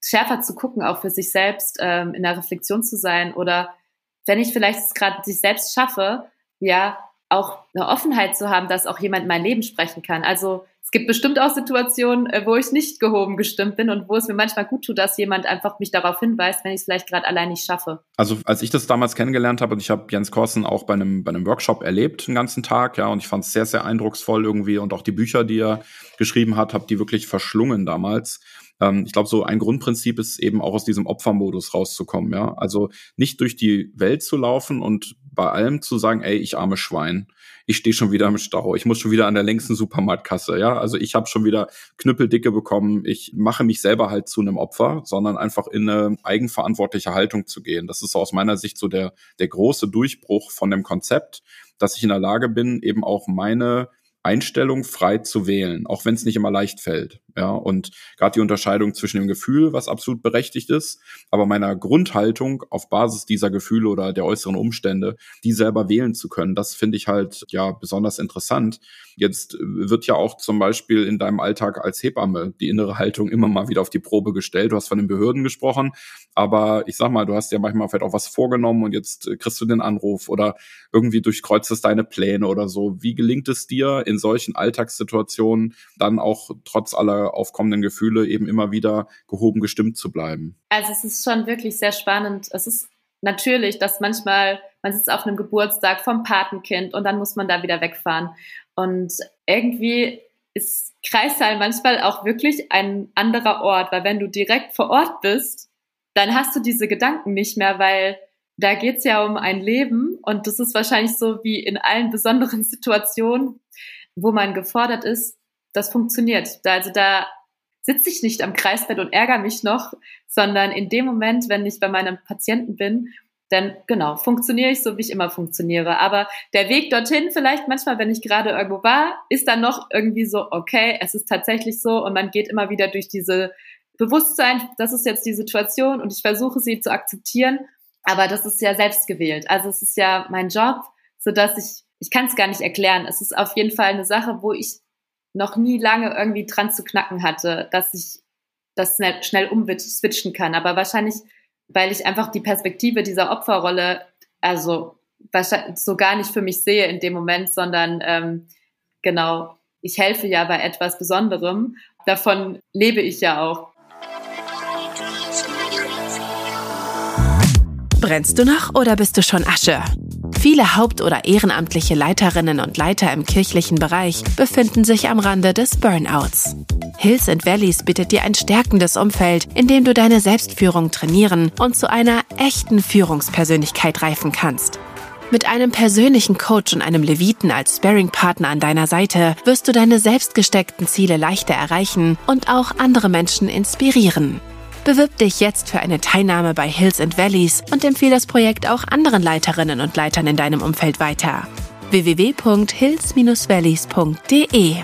schärfer zu gucken, auch für sich selbst, ähm, in der Reflexion zu sein oder wenn ich vielleicht es gerade sich selbst schaffe, ja, auch eine Offenheit zu haben, dass auch jemand in mein Leben sprechen kann. Also es gibt bestimmt auch Situationen, wo ich nicht gehoben gestimmt bin und wo es mir manchmal gut tut, dass jemand einfach mich darauf hinweist, wenn ich es vielleicht gerade allein nicht schaffe. Also als ich das damals kennengelernt habe, und ich habe Jens Korsen auch bei einem bei einem Workshop erlebt, den ganzen Tag, ja, und ich fand es sehr, sehr eindrucksvoll irgendwie und auch die Bücher, die er geschrieben hat, habe die wirklich verschlungen damals. Ähm, ich glaube, so ein Grundprinzip ist eben auch aus diesem Opfermodus rauszukommen, ja. Also nicht durch die Welt zu laufen und bei allem zu sagen, ey, ich arme Schwein, ich stehe schon wieder im Stau, ich muss schon wieder an der längsten Supermarktkasse, ja. Also ich habe schon wieder Knüppeldicke bekommen, ich mache mich selber halt zu einem Opfer, sondern einfach in eine eigenverantwortliche Haltung zu gehen. Das ist so aus meiner Sicht so der, der große Durchbruch von dem Konzept, dass ich in der Lage bin, eben auch meine Einstellung frei zu wählen, auch wenn es nicht immer leicht fällt. Ja, und gerade die Unterscheidung zwischen dem Gefühl, was absolut berechtigt ist, aber meiner Grundhaltung auf Basis dieser Gefühle oder der äußeren Umstände, die selber wählen zu können, das finde ich halt ja besonders interessant. Jetzt wird ja auch zum Beispiel in deinem Alltag als Hebamme die innere Haltung immer mal wieder auf die Probe gestellt. Du hast von den Behörden gesprochen, aber ich sag mal, du hast ja manchmal vielleicht auch was vorgenommen und jetzt kriegst du den Anruf oder irgendwie durchkreuzt es deine Pläne oder so. Wie gelingt es dir in solchen Alltagssituationen dann auch trotz aller aufkommenden Gefühle eben immer wieder gehoben gestimmt zu bleiben? Also es ist schon wirklich sehr spannend. Es ist natürlich, dass manchmal, man sitzt auf einem Geburtstag vom Patenkind und dann muss man da wieder wegfahren. Und irgendwie ist Kreissaal manchmal auch wirklich ein anderer Ort, weil wenn du direkt vor Ort bist, dann hast du diese Gedanken nicht mehr, weil da geht's ja um ein Leben und das ist wahrscheinlich so wie in allen besonderen Situationen, wo man gefordert ist, das funktioniert. Also da sitze ich nicht am Kreisbett und ärgere mich noch, sondern in dem Moment, wenn ich bei meinem Patienten bin, dann genau, funktioniere ich so, wie ich immer funktioniere. Aber der Weg dorthin vielleicht manchmal, wenn ich gerade irgendwo war, ist dann noch irgendwie so, okay, es ist tatsächlich so und man geht immer wieder durch diese Bewusstsein, das ist jetzt die Situation und ich versuche sie zu akzeptieren, aber das ist ja selbst gewählt. Also es ist ja mein Job, sodass ich, ich kann es gar nicht erklären. Es ist auf jeden Fall eine Sache, wo ich noch nie lange irgendwie dran zu knacken hatte, dass ich das schnell, schnell umswitchen kann. Aber wahrscheinlich, weil ich einfach die Perspektive dieser Opferrolle also wahrscheinlich so gar nicht für mich sehe in dem Moment, sondern ähm, genau, ich helfe ja bei etwas Besonderem. Davon lebe ich ja auch. Brennst du noch oder bist du schon Asche? Viele haupt- oder ehrenamtliche Leiterinnen und Leiter im kirchlichen Bereich befinden sich am Rande des Burnouts. Hills and Valleys bietet dir ein stärkendes Umfeld, in dem du deine Selbstführung trainieren und zu einer echten Führungspersönlichkeit reifen kannst. Mit einem persönlichen Coach und einem Leviten als Sparring-Partner an deiner Seite wirst du deine selbstgesteckten Ziele leichter erreichen und auch andere Menschen inspirieren. Bewirb dich jetzt für eine Teilnahme bei Hills and Valleys und empfehle das Projekt auch anderen Leiterinnen und Leitern in deinem Umfeld weiter. w w w punkt hills dash valleys punkt d e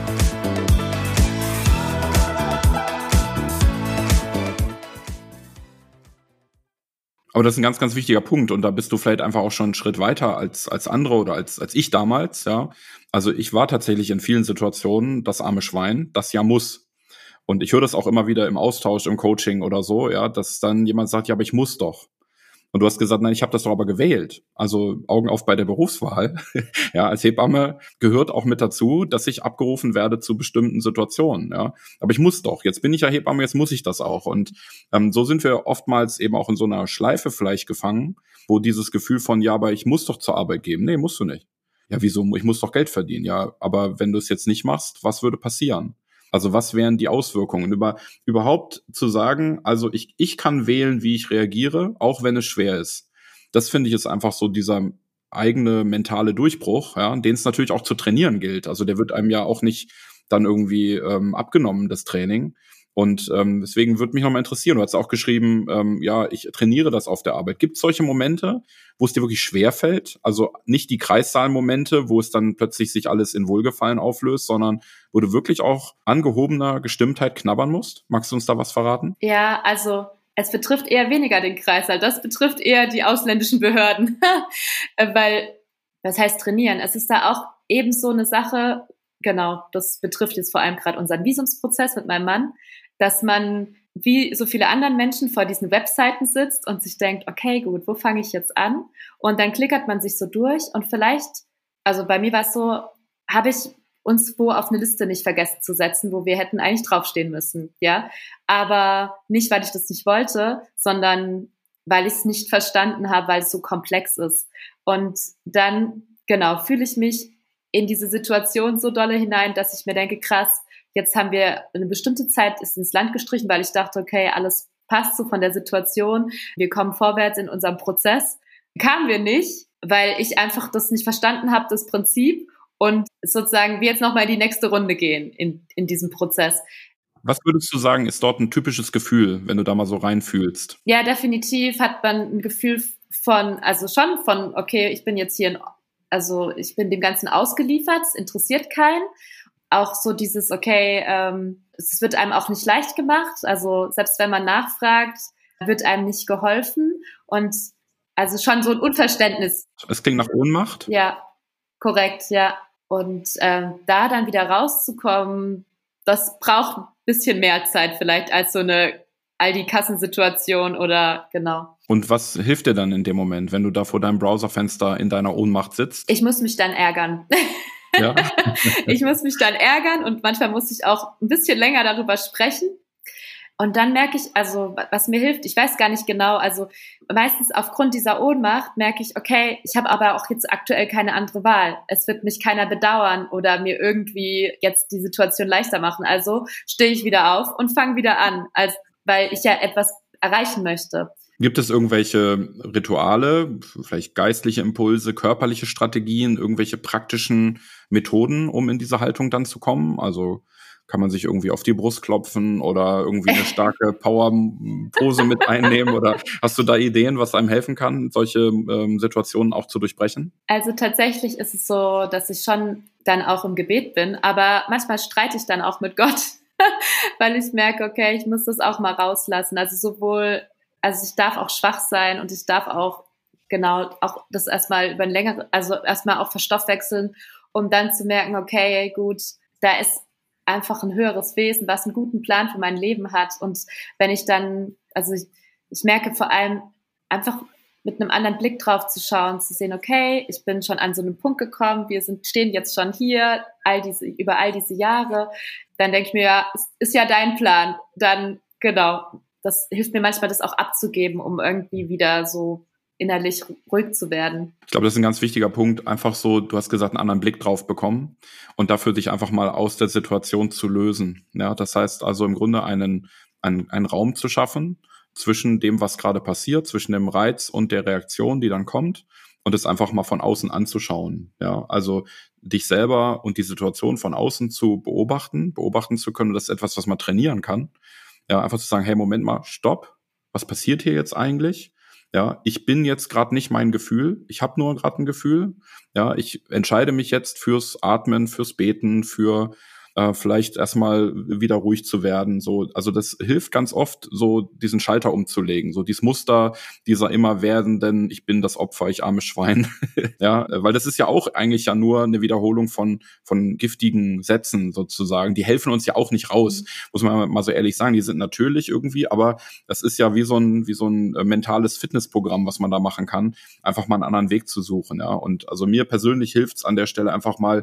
Aber das ist ein ganz, ganz wichtiger Punkt und da bist du vielleicht einfach auch schon einen Schritt weiter als als andere oder als als ich damals, ja. Also ich war tatsächlich in vielen Situationen das arme Schwein, das ja muss. Und ich höre das auch immer wieder im Austausch, im Coaching oder so, ja, dass dann jemand sagt, ja, aber ich muss doch. Und du hast gesagt, nein, ich habe das doch aber gewählt. Also Augen auf bei der Berufswahl. Ja, als Hebamme gehört auch mit dazu, dass ich abgerufen werde zu bestimmten Situationen. Ja, aber ich muss doch. Jetzt bin ich ja Hebamme, jetzt muss ich das auch. Und ähm, so sind wir oftmals eben auch in so einer Schleife vielleicht gefangen, wo dieses Gefühl von, ja, aber ich muss doch zur Arbeit gehen. Nee, musst du nicht. Ja, wieso? Ich muss doch Geld verdienen. Ja, aber wenn du es jetzt nicht machst, was würde passieren? Also was wären die Auswirkungen? Über, überhaupt zu sagen, also ich, ich kann wählen, wie ich reagiere, auch wenn es schwer ist. Das finde ich ist einfach so dieser eigene mentale Durchbruch, ja, den es natürlich auch zu trainieren gilt. Also der wird einem ja auch nicht dann irgendwie ähm, abgenommen, das Training. Und ähm, deswegen würde mich nochmal interessieren, du hast auch geschrieben, ähm, ja, ich trainiere das auf der Arbeit. Gibt es solche Momente, wo es dir wirklich schwer fällt? Also nicht die Kreissaalmomente, wo es dann plötzlich sich alles in Wohlgefallen auflöst, sondern wo du wirklich auch an gehobener Gestimmtheit knabbern musst? Magst du uns da was verraten? Ja, also es betrifft eher weniger den Kreissaal. Das betrifft eher die ausländischen Behörden. Weil, was heißt trainieren? Es ist da auch ebenso eine Sache, genau, das betrifft jetzt vor allem gerade unseren Visumsprozess mit meinem Mann, dass man wie so viele anderen Menschen vor diesen Webseiten sitzt und sich denkt, okay, gut, wo fange ich jetzt an? Und dann klickert man sich so durch und vielleicht, also bei mir war es so, habe ich uns wo auf eine Liste nicht vergessen zu setzen, wo wir hätten eigentlich draufstehen müssen, ja. Aber nicht, weil ich das nicht wollte, sondern weil ich es nicht verstanden habe, weil es so komplex ist. Und dann, genau, fühle ich mich in diese Situation so dolle hinein, dass ich mir denke, krass, jetzt haben wir eine bestimmte Zeit ist ins Land gestrichen, weil ich dachte, okay, alles passt so von der Situation. Wir kommen vorwärts in unserem Prozess. Kamen wir nicht, weil ich einfach das nicht verstanden habe, das Prinzip. Und sozusagen wir jetzt nochmal in die nächste Runde gehen in, in diesem Prozess. Was würdest du sagen, ist dort ein typisches Gefühl, wenn du da mal so reinfühlst? Ja, definitiv hat man ein Gefühl von, also schon von, okay, ich bin jetzt hier, in, also ich bin dem Ganzen ausgeliefert, es interessiert keinen. Auch so dieses, okay, ähm, es wird einem auch nicht leicht gemacht. Also selbst wenn man nachfragt, wird einem nicht geholfen. Und also schon so ein Unverständnis. Es klingt nach Ohnmacht? Ja, korrekt, ja. Und ähm, da dann wieder rauszukommen, das braucht ein bisschen mehr Zeit vielleicht als so eine Aldi-Kassensituation oder genau. Und was hilft dir dann in dem Moment, wenn du da vor deinem Browserfenster in deiner Ohnmacht sitzt? Ich muss mich dann ärgern. Ja. Ich muss mich dann ärgern und manchmal muss ich auch ein bisschen länger darüber sprechen. Und dann merke ich, also was mir hilft, ich weiß gar nicht genau, also meistens aufgrund dieser Ohnmacht merke ich, okay, ich habe aber auch jetzt aktuell keine andere Wahl. Es wird mich keiner bedauern oder mir irgendwie jetzt die Situation leichter machen. Also stehe ich wieder auf und fange wieder an, als, weil ich ja etwas erreichen möchte. Gibt es irgendwelche Rituale, vielleicht geistliche Impulse, körperliche Strategien, irgendwelche praktischen Methoden, um in diese Haltung dann zu kommen? Also kann man sich irgendwie auf die Brust klopfen oder irgendwie eine starke Power-Pose mit einnehmen? Oder hast du da Ideen, was einem helfen kann, solche ähm, Situationen auch zu durchbrechen? Also tatsächlich ist es so, dass ich schon dann auch im Gebet bin, aber manchmal streite ich dann auch mit Gott, weil ich merke, okay, ich muss das auch mal rauslassen. Also sowohl, also ich darf auch schwach sein und ich darf auch genau auch das erstmal über ein längere, also erstmal auch verstoffwechseln, um dann zu merken, okay, gut, da ist einfach ein höheres Wesen, was einen guten Plan für mein Leben hat. Und wenn ich dann, also ich, ich merke vor allem einfach mit einem anderen Blick drauf zu schauen, zu sehen, okay, ich bin schon an so einem Punkt gekommen, wir sind, stehen jetzt schon hier, all diese, über all diese Jahre, dann denke ich mir, ja, ist, ist ja dein Plan, dann, genau, das hilft mir manchmal, das auch abzugeben, um irgendwie wieder so innerlich ruhig zu werden. Ich glaube, das ist ein ganz wichtiger Punkt. Einfach so, du hast gesagt, einen anderen Blick drauf bekommen und dafür dich einfach mal aus der Situation zu lösen. Ja, das heißt also im Grunde einen, einen, einen Raum zu schaffen zwischen dem, was gerade passiert, zwischen dem Reiz und der Reaktion, die dann kommt und es einfach mal von außen anzuschauen. Ja, also dich selber und die Situation von außen zu beobachten, beobachten zu können. Das ist etwas, was man trainieren kann. Ja, einfach zu sagen, hey, Moment mal, stopp. Was passiert hier jetzt eigentlich? Ja, ich bin jetzt gerade nicht mein Gefühl, ich habe nur gerade ein Gefühl. Ja, ich entscheide mich jetzt fürs Atmen, fürs Beten, für äh, vielleicht erstmal wieder ruhig zu werden. So, also das hilft ganz oft, so diesen Schalter umzulegen, so dieses Muster dieser immer werdenden, ich bin das Opfer, ich armes Schwein. Ja, weil das ist ja auch eigentlich ja nur eine Wiederholung von von giftigen Sätzen sozusagen. Die helfen uns ja auch nicht raus, mhm. muss man mal so ehrlich sagen. Die sind natürlich irgendwie, aber das ist ja wie so ein wie so ein mentales Fitnessprogramm, was man da machen kann, einfach mal einen anderen Weg zu suchen. Ja, und also mir persönlich hilft's an der Stelle einfach mal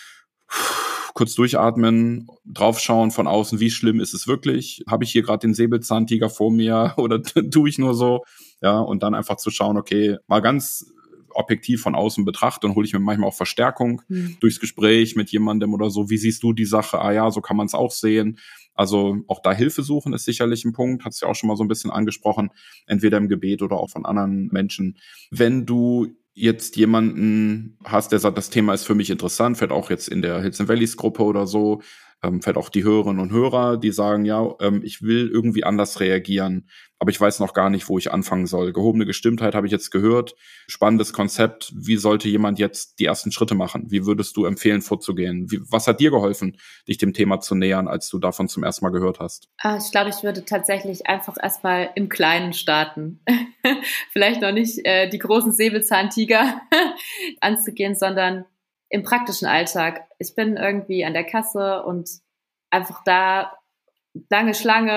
kurz durchatmen, draufschauen von außen, wie schlimm ist es wirklich? Habe ich hier gerade den Säbelzahntiger vor mir oder tue ich nur so? Ja, und dann einfach zu schauen, okay, mal ganz objektiv von außen betrachten und hole ich mir manchmal auch Verstärkung mhm. durchs Gespräch mit jemandem oder so. Wie siehst du die Sache? Ah ja, so kann man es auch sehen. Also auch da Hilfe suchen ist sicherlich ein Punkt, hast du ja auch schon mal so ein bisschen angesprochen, entweder im Gebet oder auch von anderen Menschen. Wenn du jetzt jemanden hast, der sagt, das Thema ist für mich interessant, vielleicht auch jetzt in der Hills and Valleys Gruppe oder so, ähm, vielleicht auch die Hörerinnen und Hörer, die sagen, ja, ähm, ich will irgendwie anders reagieren, aber ich weiß noch gar nicht, wo ich anfangen soll. Gehobene Gestimmtheit habe ich jetzt gehört, spannendes Konzept. Wie sollte jemand jetzt die ersten Schritte machen? Wie würdest du empfehlen, vorzugehen? Wie, was hat dir geholfen, dich dem Thema zu nähern, als du davon zum ersten Mal gehört hast? Ich glaube, ich würde tatsächlich einfach erstmal im Kleinen starten. Vielleicht noch nicht äh, die großen Säbelzahntiger anzugehen, sondern im praktischen Alltag. Ich bin irgendwie an der Kasse und einfach da lange Schlange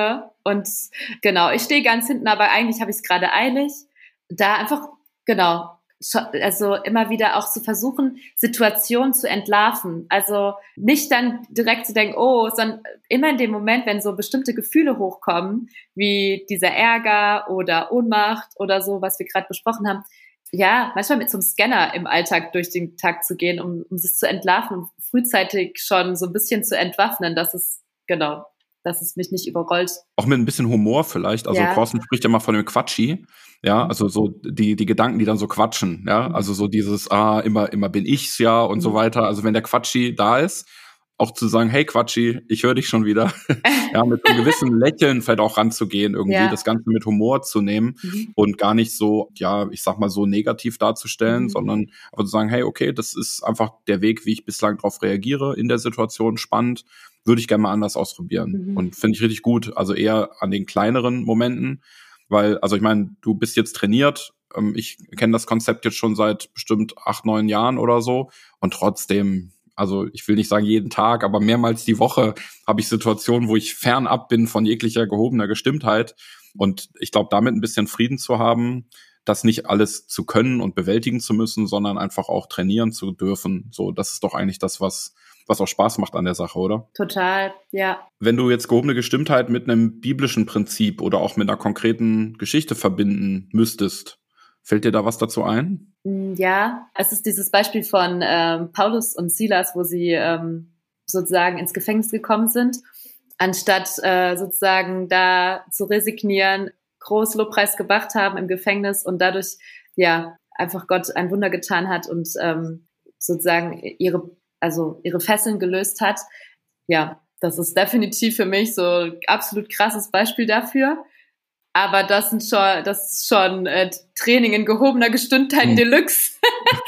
Und genau, ich stehe ganz hinten, aber eigentlich habe ich es gerade eilig. Da einfach, genau, also immer wieder auch zu versuchen, Situationen zu entlarven. Also nicht dann direkt zu denken, oh, sondern immer in dem Moment, wenn so bestimmte Gefühle hochkommen, wie dieser Ärger oder Ohnmacht oder so, was wir gerade besprochen haben, ja, manchmal mit so einem Scanner im Alltag durch den Tag zu gehen, um, um es zu entlarven und frühzeitig schon so ein bisschen zu entwaffnen, dass es, genau, dass es mich nicht überrollt. Auch mit ein bisschen Humor vielleicht. Also ja. Thorsten spricht ja mal von dem Quatschi. Ja, also so die die Gedanken, die dann so quatschen. Ja, also so dieses, ah, immer immer bin ich's ja und mhm. so weiter. Also wenn der Quatschi da ist, auch zu sagen, hey Quatschi, ich höre dich schon wieder. Ja, mit einem gewissen Lächeln vielleicht auch ranzugehen, irgendwie ja. das Ganze mit Humor zu nehmen mhm. und gar nicht so, ja, ich sag mal so negativ darzustellen, mhm. sondern aber zu sagen, hey, okay, das ist einfach der Weg, wie ich bislang darauf reagiere in der Situation, spannend, würde ich gerne mal anders ausprobieren. Mhm. Und finde ich richtig gut, also eher an den kleineren Momenten, weil, also ich meine, du bist jetzt trainiert, ich kenne das Konzept jetzt schon seit bestimmt acht, neun Jahren oder so und trotzdem, also ich will nicht sagen jeden Tag, aber mehrmals die Woche habe ich Situationen, wo ich fernab bin von jeglicher gehobener Gestimmtheit. Und ich glaube, damit ein bisschen Frieden zu haben, das nicht alles zu können und bewältigen zu müssen, sondern einfach auch trainieren zu dürfen. So, das ist doch eigentlich das, was was auch Spaß macht an der Sache, oder? Total, ja. Wenn du jetzt gehobene Gestimmtheit mit einem biblischen Prinzip oder auch mit einer konkreten Geschichte verbinden müsstest, fällt dir da was dazu ein? Ja, es ist dieses Beispiel von ähm, Paulus und Silas, wo sie ähm, sozusagen ins Gefängnis gekommen sind, anstatt äh, sozusagen da zu resignieren, groß Lobpreis gemacht haben im Gefängnis und dadurch ja einfach Gott ein Wunder getan hat und ähm, sozusagen ihre also ihre Fesseln gelöst hat. Ja, das ist definitiv für mich so ein absolut krasses Beispiel dafür. Aber das sind schon, das ist schon äh, Training in gehobener Gestimmtheit mhm. Deluxe.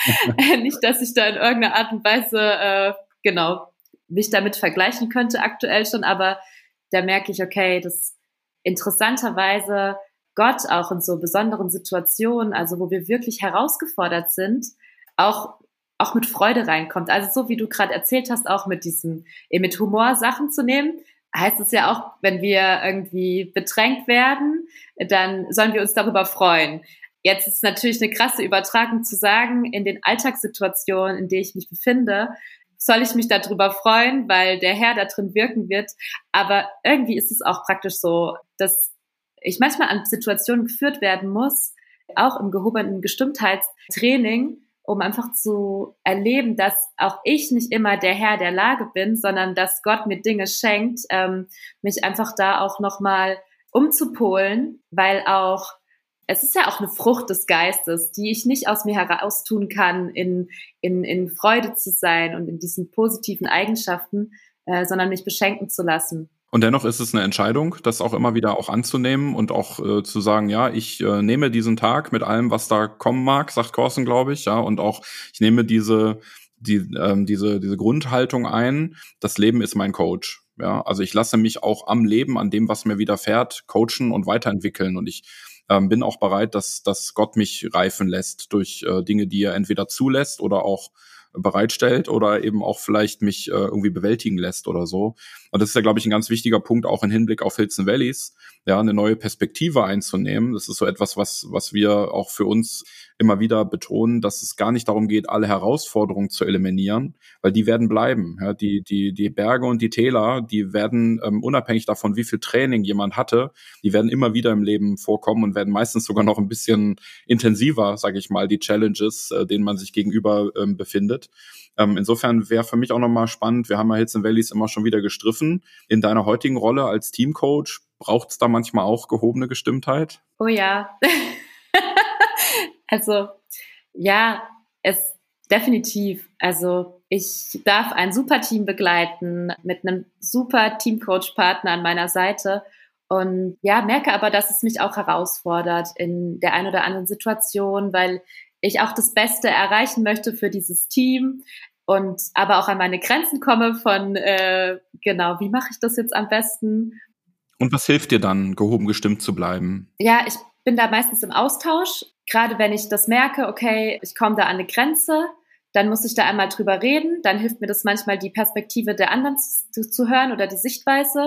Nicht, dass ich da in irgendeiner Art und Weise äh, genau mich damit vergleichen könnte aktuell schon, aber da merke ich, okay, dass interessanterweise Gott auch in so besonderen Situationen, also wo wir wirklich herausgefordert sind, auch auch mit Freude reinkommt. Also so wie du gerade erzählt hast, auch mit diesem, mit Humor Sachen zu nehmen, heißt es ja auch, wenn wir irgendwie bedrängt werden, dann sollen wir uns darüber freuen. Jetzt ist es natürlich eine krasse Übertragung zu sagen, in den Alltagssituationen, in denen ich mich befinde, soll ich mich darüber freuen, weil der Herr da drin wirken wird. Aber irgendwie ist es auch praktisch so, dass ich manchmal an Situationen geführt werden muss, auch im gehobenen Gestimmtheitstraining, um einfach zu erleben, dass auch ich nicht immer der Herr der Lage bin, sondern dass Gott mir Dinge schenkt, ähm, mich einfach da auch nochmal umzupolen, weil auch, es ist ja auch eine Frucht des Geistes, die ich nicht aus mir heraus tun kann, in, in, in Freude zu sein und in diesen positiven Eigenschaften, äh, sondern mich beschenken zu lassen. Und dennoch ist es eine Entscheidung, das auch immer wieder auch anzunehmen und auch äh, zu sagen, ja, ich äh, nehme diesen Tag mit allem, was da kommen mag, sagt Thorsten, glaube ich, ja, und auch ich nehme diese die ähm, diese diese Grundhaltung ein, das Leben ist mein Coach, ja, also ich lasse mich auch am Leben, an dem, was mir widerfährt, coachen und weiterentwickeln und ich ähm, bin auch bereit, dass dass Gott mich reifen lässt durch äh, Dinge, die er entweder zulässt oder auch bereitstellt oder eben auch vielleicht mich äh, irgendwie bewältigen lässt oder so. Und das ist ja, glaube ich, ein ganz wichtiger Punkt, auch im Hinblick auf Hills and Valleys, ja, eine neue Perspektive einzunehmen. Das ist so etwas, was was wir auch für uns immer wieder betonen, dass es gar nicht darum geht, alle Herausforderungen zu eliminieren, weil die werden bleiben. Ja, die die die Berge und die Täler, die werden ähm, unabhängig davon, wie viel Training jemand hatte, die werden immer wieder im Leben vorkommen und werden meistens sogar noch ein bisschen intensiver, sage ich mal, die Challenges, äh, denen man sich gegenüber ähm, befindet. Ähm, insofern wäre für mich auch nochmal spannend, wir haben ja Hills and Valleys immer schon wieder gestriffen. In deiner heutigen Rolle als Teamcoach, braucht es da manchmal auch gehobene Gestimmtheit? Oh ja. Also, ja, es definitiv. Also, ich darf ein super Team begleiten mit einem super Teamcoach-Partner an meiner Seite und ja, merke aber, dass es mich auch herausfordert in der einen oder anderen Situation, weil ich auch das Beste erreichen möchte für dieses Team und aber auch an meine Grenzen komme von, äh, genau, wie mache ich das jetzt am besten? Und was hilft dir dann, gehoben gestimmt zu bleiben? Ja, ich bin da meistens im Austausch. Gerade wenn ich das merke, okay, ich komme da an eine Grenze, dann muss ich da einmal drüber reden. Dann hilft mir das manchmal, die Perspektive der anderen zu, zu hören oder die Sichtweise.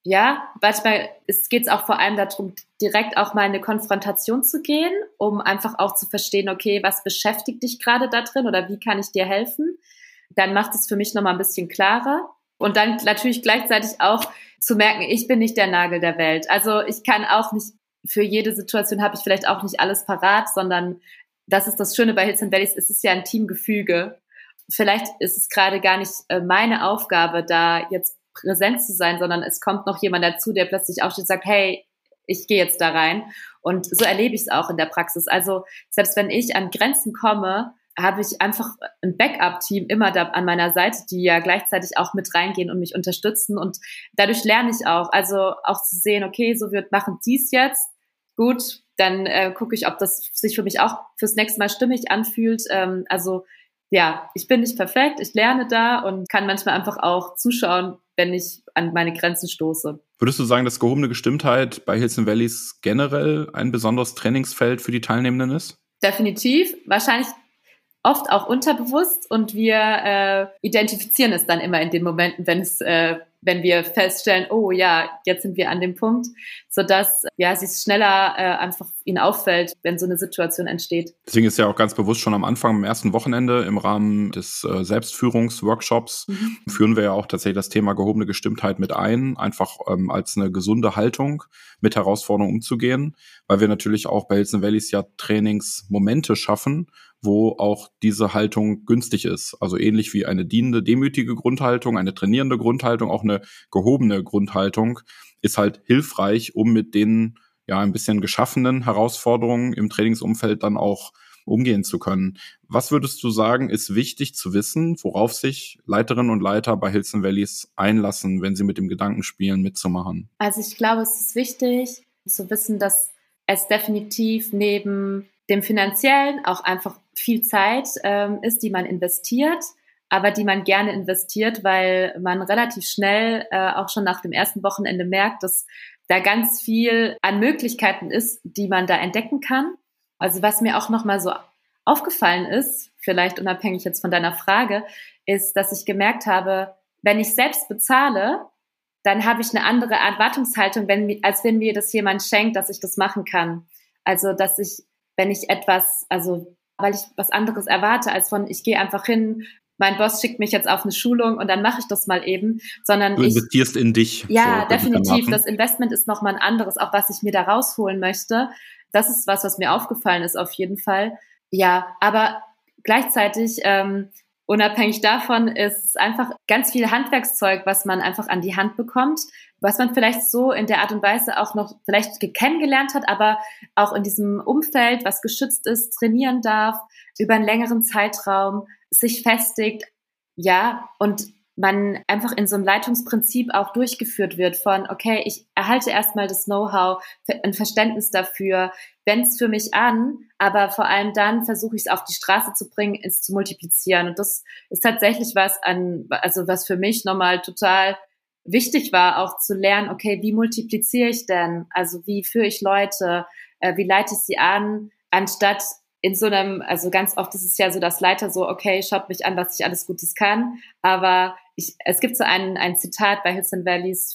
ja, manchmal geht es auch vor allem darum, direkt auch mal in eine Konfrontation zu gehen, um einfach auch zu verstehen, okay, was beschäftigt dich gerade da drin oder wie kann ich dir helfen? Dann macht es für mich nochmal ein bisschen klarer. Und dann natürlich gleichzeitig auch zu merken, ich bin nicht der Nagel der Welt. Also ich kann auch nicht, für jede Situation habe ich vielleicht auch nicht alles parat, sondern das ist das Schöne bei Hills and Valleys, es ist ja ein Teamgefüge. Vielleicht ist es gerade gar nicht meine Aufgabe, da jetzt präsent zu sein, sondern es kommt noch jemand dazu, der plötzlich aufsteht und sagt, hey, ich gehe jetzt da rein. Und so erlebe ich es auch in der Praxis. Also selbst wenn ich an Grenzen komme, habe ich einfach ein Backup-Team immer da an meiner Seite, die ja gleichzeitig auch mit reingehen und mich unterstützen. Und dadurch lerne ich auch, also auch zu sehen, okay, so wir machen dies jetzt, gut, dann äh, gucke ich, ob das sich für mich auch fürs nächste Mal stimmig anfühlt. Ähm, also ja, ich bin nicht perfekt, ich lerne da und kann manchmal einfach auch zuschauen, wenn ich an meine Grenzen stoße. Würdest du sagen, dass gehobene Gestimmtheit bei Hills and Valleys generell ein besonderes Trainingsfeld für die Teilnehmenden ist? Definitiv, wahrscheinlich oft auch unterbewusst und wir äh, identifizieren es dann immer in den Momenten, wenn es, äh, wenn wir feststellen, oh ja, jetzt sind wir an dem Punkt, sodass ja, es sich schneller äh, einfach ihnen auffällt, wenn so eine Situation entsteht. Deswegen ist ja auch ganz bewusst schon am Anfang, am ersten Wochenende im Rahmen des äh, Selbstführungsworkshops mhm. führen wir ja auch tatsächlich das Thema gehobene Gestimmtheit mit ein, einfach ähm, als eine gesunde Haltung mit Herausforderungen umzugehen, weil wir natürlich auch bei Hills and Valleys ja Trainingsmomente schaffen, wo auch diese Haltung günstig ist. Also ähnlich wie eine dienende, demütige Grundhaltung, eine trainierende Grundhaltung, auch eine gehobene Grundhaltung ist halt hilfreich, um mit den ja ein bisschen geschaffenen Herausforderungen im Trainingsumfeld dann auch umgehen zu können. Was würdest du sagen, ist wichtig zu wissen, worauf sich Leiterinnen und Leiter bei Hills and Valleys einlassen, wenn sie mit dem Gedanken spielen, mitzumachen? Also ich glaube, es ist wichtig zu wissen, dass es definitiv neben dem Finanziellen auch einfach viel Zeit ähm, ist, die man investiert, aber die man gerne investiert, weil man relativ schnell äh, auch schon nach dem ersten Wochenende merkt, dass da ganz viel an Möglichkeiten ist, die man da entdecken kann. Also was mir auch nochmal so aufgefallen ist, vielleicht unabhängig jetzt von deiner Frage, ist, dass ich gemerkt habe, wenn ich selbst bezahle, dann habe ich eine andere Erwartungshaltung, wenn, als wenn mir das jemand schenkt, dass ich das machen kann. Also dass ich, wenn ich etwas, also weil ich was anderes erwarte, als von ich gehe einfach hin, mein Boss schickt mich jetzt auf eine Schulung und dann mache ich das mal eben, sondern du investierst ich, in dich. Ja, so, definitiv. Das Investment ist nochmal ein anderes, auch was ich mir da rausholen möchte. Das ist was, was mir aufgefallen ist, auf jeden Fall. Ja, aber gleichzeitig, ähm, unabhängig davon, ist es einfach ganz viel Handwerkszeug, was man einfach an die Hand bekommt, was man vielleicht so in der Art und Weise auch noch vielleicht kennengelernt hat, aber auch in diesem Umfeld, was geschützt ist, trainieren darf, über einen längeren Zeitraum sich festigt, ja, und man einfach in so einem Leitungsprinzip auch durchgeführt wird von, okay, ich erhalte erstmal das Know-how, ein Verständnis dafür, wende es für mich an, aber vor allem dann versuche ich es auf die Straße zu bringen, es zu multiplizieren. Und das ist tatsächlich was an, also was für mich nochmal total wichtig war, auch zu lernen, okay, wie multipliziere ich denn? Also wie führe ich Leute, äh, wie leite ich sie an, anstatt in so einem, also ganz oft ist es ja so, dass Leiter so, okay, schaut mich an, was ich alles Gutes kann, aber ich, es gibt so ein, ein Zitat bei Hills and Valleys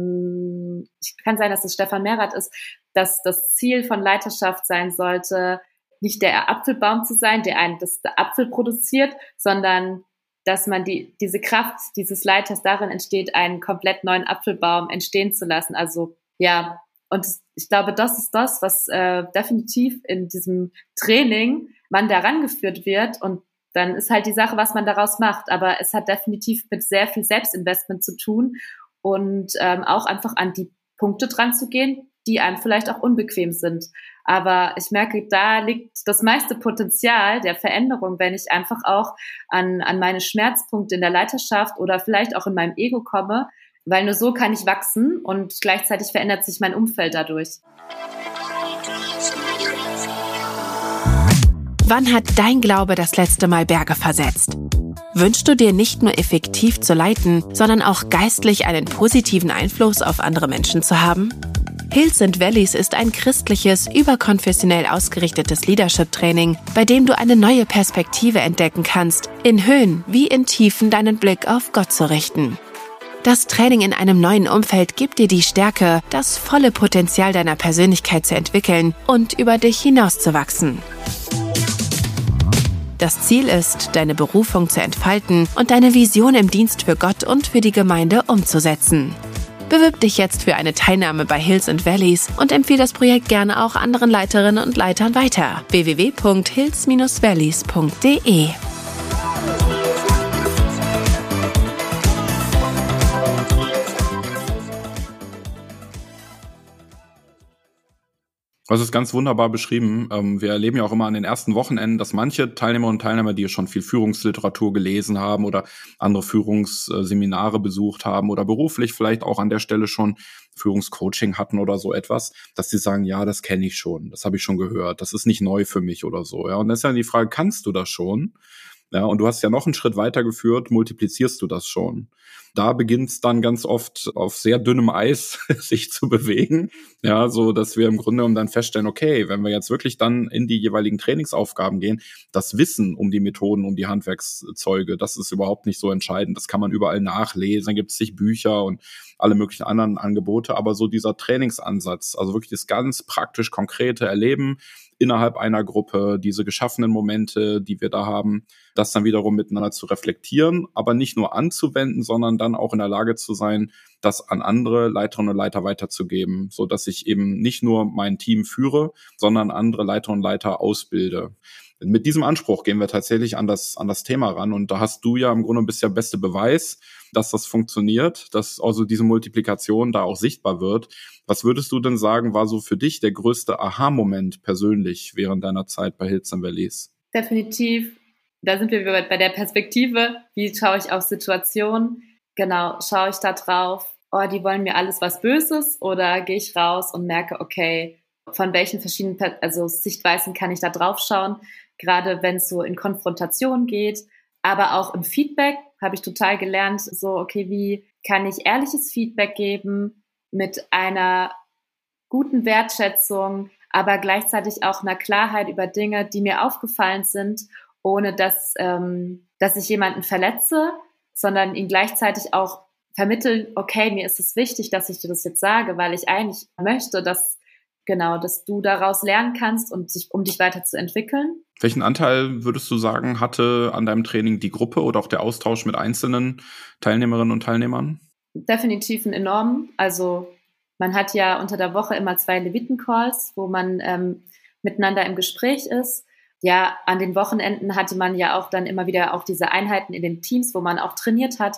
von, ich kann sein, dass es Stefan Merath ist, dass das Ziel von Leiterschaft sein sollte, nicht der Apfelbaum zu sein, der einen das der Apfel produziert, sondern dass man die diese Kraft dieses Leiters darin entsteht, einen komplett neuen Apfelbaum entstehen zu lassen. Also ja, und ich glaube, das ist das, was äh, definitiv in diesem Training man da rangeführt wird. Und dann ist halt die Sache, was man daraus macht. Aber es hat definitiv mit sehr viel Selbstinvestment zu tun und ähm, auch einfach an die Punkte dran zu gehen, die einem vielleicht auch unbequem sind. Aber ich merke, da liegt das meiste Potenzial der Veränderung, wenn ich einfach auch an, an meine Schmerzpunkte in der Leiterschaft oder vielleicht auch in meinem Ego komme, weil nur so kann ich wachsen und gleichzeitig verändert sich mein Umfeld dadurch. Wann hat dein Glaube das letzte Mal Berge versetzt? Wünschst du dir nicht nur effektiv zu leiten, sondern auch geistlich einen positiven Einfluss auf andere Menschen zu haben? Hills and Valleys ist ein christliches, überkonfessionell ausgerichtetes Leadership-Training, bei dem du eine neue Perspektive entdecken kannst, in Höhen wie in Tiefen deinen Blick auf Gott zu richten. Das Training in einem neuen Umfeld gibt dir die Stärke, das volle Potenzial deiner Persönlichkeit zu entwickeln und über dich hinauszuwachsen. Das Ziel ist, deine Berufung zu entfalten und deine Vision im Dienst für Gott und für die Gemeinde umzusetzen. Bewirb dich jetzt für eine Teilnahme bei Hills and Valleys und empfehle das Projekt gerne auch anderen Leiterinnen und Leitern weiter. w w w punkt hills dash valleys punkt d e Du hast es ganz wunderbar beschrieben. Wir erleben ja auch immer an den ersten Wochenenden, dass manche Teilnehmerinnen und Teilnehmer, die schon viel Führungsliteratur gelesen haben oder andere Führungsseminare besucht haben oder beruflich vielleicht auch an der Stelle schon Führungscoaching hatten oder so etwas, dass sie sagen, ja, das kenne ich schon, das habe ich schon gehört, das ist nicht neu für mich oder so. Ja, und das ist ja die Frage, kannst du das schon? Ja, und du hast ja noch einen Schritt weitergeführt, multiplizierst du das schon? Da beginnt es dann ganz oft auf sehr dünnem Eis sich zu bewegen. Ja, so dass wir im Grunde genommen dann feststellen, okay, wenn wir jetzt wirklich dann in die jeweiligen Trainingsaufgaben gehen, das Wissen um die Methoden, um die Handwerkszeuge, das ist überhaupt nicht so entscheidend. Das kann man überall nachlesen, dann gibt es sich Bücher und alle möglichen anderen Angebote. Aber so dieser Trainingsansatz, also wirklich das ganz praktisch konkrete Erleben innerhalb einer Gruppe, diese geschaffenen Momente, die wir da haben, das dann wiederum miteinander zu reflektieren, aber nicht nur anzuwenden, sondern dann auch in der Lage zu sein, das an andere Leiterinnen und Leiter weiterzugeben, so dass ich eben nicht nur mein Team führe, sondern andere Leiterinnen und Leiter ausbilde. Mit diesem Anspruch gehen wir tatsächlich an das, an das Thema ran. Und da hast du ja im Grunde bist der beste Beweis, dass das funktioniert, dass also diese Multiplikation da auch sichtbar wird. Was würdest du denn sagen, war so für dich der größte Aha-Moment persönlich während deiner Zeit bei Hills and Valleys? Definitiv. Da sind wir bei der Perspektive. Wie schaue ich auf Situationen? Genau, schaue ich da drauf, oh, die wollen mir alles was Böses, oder gehe ich raus und merke, okay, von welchen verschiedenen also Sichtweisen kann ich da drauf schauen? Gerade wenn es so in Konfrontation geht, aber auch im Feedback habe ich total gelernt, so, okay, wie kann ich ehrliches Feedback geben mit einer guten Wertschätzung, aber gleichzeitig auch einer Klarheit über Dinge, die mir aufgefallen sind, ohne dass, ähm, dass ich jemanden verletze, sondern ihn gleichzeitig auch vermitteln, okay, mir ist es wichtig, dass ich dir das jetzt sage, weil ich eigentlich möchte, dass genau, dass du daraus lernen kannst und sich, um dich weiterzuentwickeln. Welchen Anteil würdest du sagen, hatte an deinem Training die Gruppe oder auch der Austausch mit einzelnen Teilnehmerinnen und Teilnehmern? Definitiv einen enormen. Also man hat ja unter der Woche immer zwei Leviten-Calls, wo man ähm, miteinander im Gespräch ist. Ja, an den Wochenenden hatte man ja auch dann immer wieder auch diese Einheiten in den Teams, wo man auch trainiert hat.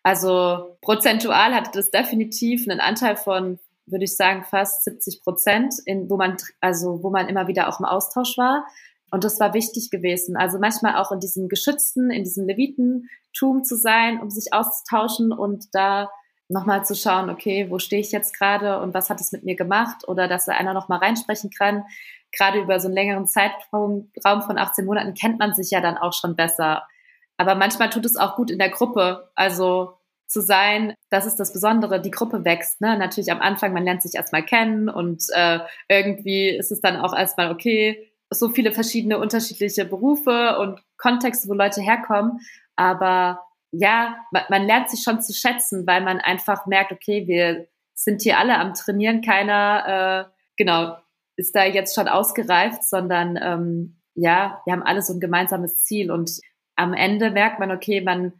Also prozentual hatte das definitiv einen Anteil von, würde ich sagen, fast siebzig Prozent, in, wo man, also wo man immer wieder auch im Austausch war. Und das war wichtig gewesen. Also manchmal auch in diesem Geschützten, in diesem Levitentum zu sein, um sich auszutauschen und da nochmal zu schauen, okay, wo stehe ich jetzt gerade und was hat es mit mir gemacht? Oder dass da einer nochmal reinsprechen kann. Gerade über so einen längeren Zeitraum Raum von achtzehn Monaten kennt man sich ja dann auch schon besser. Aber manchmal tut es auch gut in der Gruppe, also zu sein, das ist das Besondere, die Gruppe wächst. Ne? Natürlich am Anfang, man lernt sich erstmal kennen und äh, irgendwie ist es dann auch erstmal okay, so viele verschiedene unterschiedliche Berufe und Kontexte, wo Leute herkommen. Aber ja, man, man lernt sich schon zu schätzen, weil man einfach merkt, okay, wir sind hier alle am Trainieren, keiner äh, genau ist da jetzt schon ausgereift, sondern ähm, ja, wir haben alle so ein gemeinsames Ziel. Und am Ende merkt man, okay, man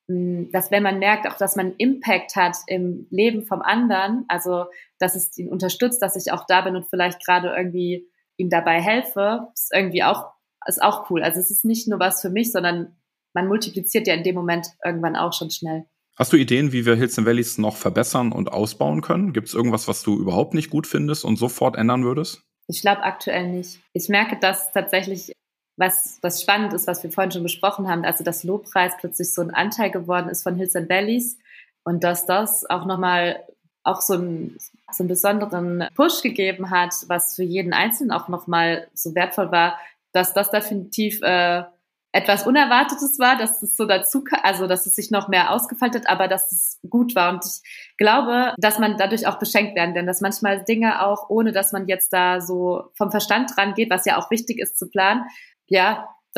dass wenn man merkt, auch dass man Impact hat im Leben vom anderen, also dass es ihn unterstützt, dass ich auch da bin und vielleicht gerade irgendwie ihm dabei helfe, ist irgendwie auch, ist auch cool. Also es ist nicht nur was für mich, sondern man multipliziert ja in dem Moment irgendwann auch schon schnell. Hast du Ideen, wie wir Hills and Valleys noch verbessern und ausbauen können? Gibt es irgendwas, was du überhaupt nicht gut findest und sofort ändern würdest? Ich glaube aktuell nicht. Ich merke, dass tatsächlich Was, was spannend ist, was wir vorhin schon besprochen haben, also dass Lobpreis plötzlich so ein Anteil geworden ist von Hills and Valleys und dass das auch nochmal auch so, ein, so einen besonderen Push gegeben hat, was für jeden Einzelnen auch nochmal so wertvoll war, dass das definitiv äh, etwas Unerwartetes war, dass es so dazu, also dass es sich noch mehr ausgefaltet hat, aber dass es gut war. Und ich glaube, dass man dadurch auch beschenkt werden, denn dass manchmal Dinge auch, ohne dass man jetzt da so vom Verstand dran geht, was ja auch wichtig ist zu planen, ja, dass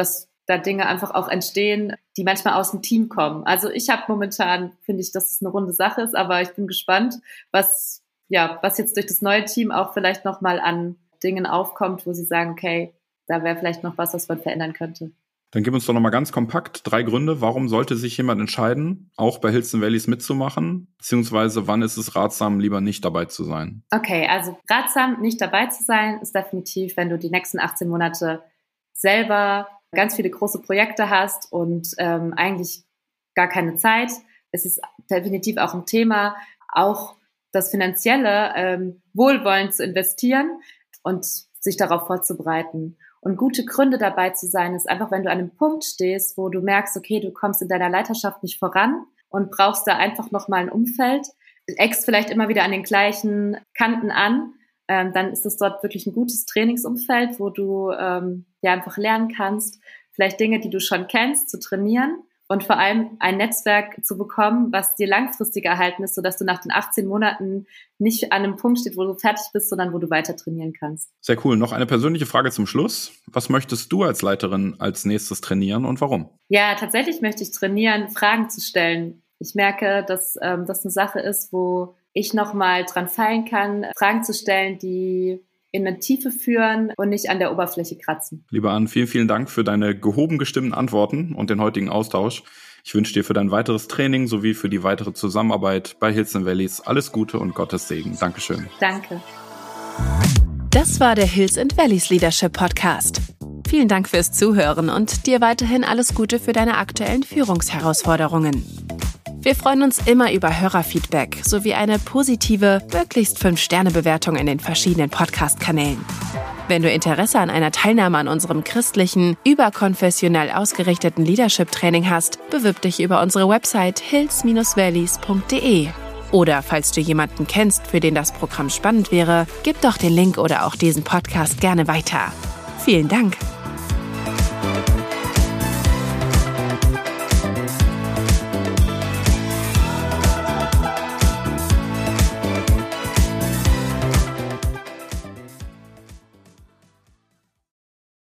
da Dinge einfach auch entstehen, die manchmal aus dem Team kommen. Also ich habe momentan, finde ich, dass es eine runde Sache ist, aber ich bin gespannt, was, ja, was jetzt durch das neue Team auch vielleicht nochmal an Dingen aufkommt, wo sie sagen, okay, da wäre vielleicht noch was, was man verändern könnte. Dann gib uns doch nochmal ganz kompakt drei Gründe, warum sollte sich jemand entscheiden, auch bei Hills and Valleys mitzumachen, beziehungsweise wann ist es ratsam, lieber nicht dabei zu sein? Okay, also ratsam, nicht dabei zu sein, ist definitiv, wenn du die nächsten achtzehn Monate selber ganz viele große Projekte hast und ähm, eigentlich gar keine Zeit. Es ist definitiv auch ein Thema, auch das Finanzielle ähm, wohlwollend zu investieren und sich darauf vorzubereiten. Und gute Gründe dabei zu sein, ist einfach, wenn du an einem Punkt stehst, wo du merkst, okay, du kommst in deiner Leiterschaft nicht voran und brauchst da einfach nochmal ein Umfeld, eckst vielleicht immer wieder an den gleichen Kanten an, ähm, dann ist es dort wirklich ein gutes Trainingsumfeld, wo du ähm, ja einfach lernen kannst, vielleicht Dinge, die du schon kennst, zu trainieren und vor allem ein Netzwerk zu bekommen, was dir langfristig erhalten ist, sodass du nach den achtzehn Monaten nicht an einem Punkt stehst, wo du fertig bist, sondern wo du weiter trainieren kannst. Sehr cool. Noch eine persönliche Frage zum Schluss. Was möchtest du als Leiterin als nächstes trainieren und warum? Ja, tatsächlich möchte ich trainieren, Fragen zu stellen. Ich merke, dass ähm, das eine Sache ist, wo ich nochmal dran feilen kann, Fragen zu stellen, die in eine Tiefe führen und nicht an der Oberfläche kratzen. Liebe Ann, vielen, vielen Dank für deine gehoben gestimmten Antworten und den heutigen Austausch. Ich wünsche dir für dein weiteres Training sowie für die weitere Zusammenarbeit bei Hills and Valleys alles Gute und Gottes Segen. Dankeschön. Danke. Das war der Hills and Valleys Leadership Podcast. Vielen Dank fürs Zuhören und dir weiterhin alles Gute für deine aktuellen Führungsherausforderungen. Wir freuen uns immer über Hörerfeedback sowie eine positive, möglichst fünf Sterne Bewertung in den verschiedenen Podcast-Kanälen. Wenn du Interesse an einer Teilnahme an unserem christlichen, überkonfessionell ausgerichteten Leadership-Training hast, bewirb dich über unsere Website hills dash valleys punkt de. Oder falls du jemanden kennst, für den das Programm spannend wäre, gib doch den Link oder auch diesen Podcast gerne weiter. Vielen Dank!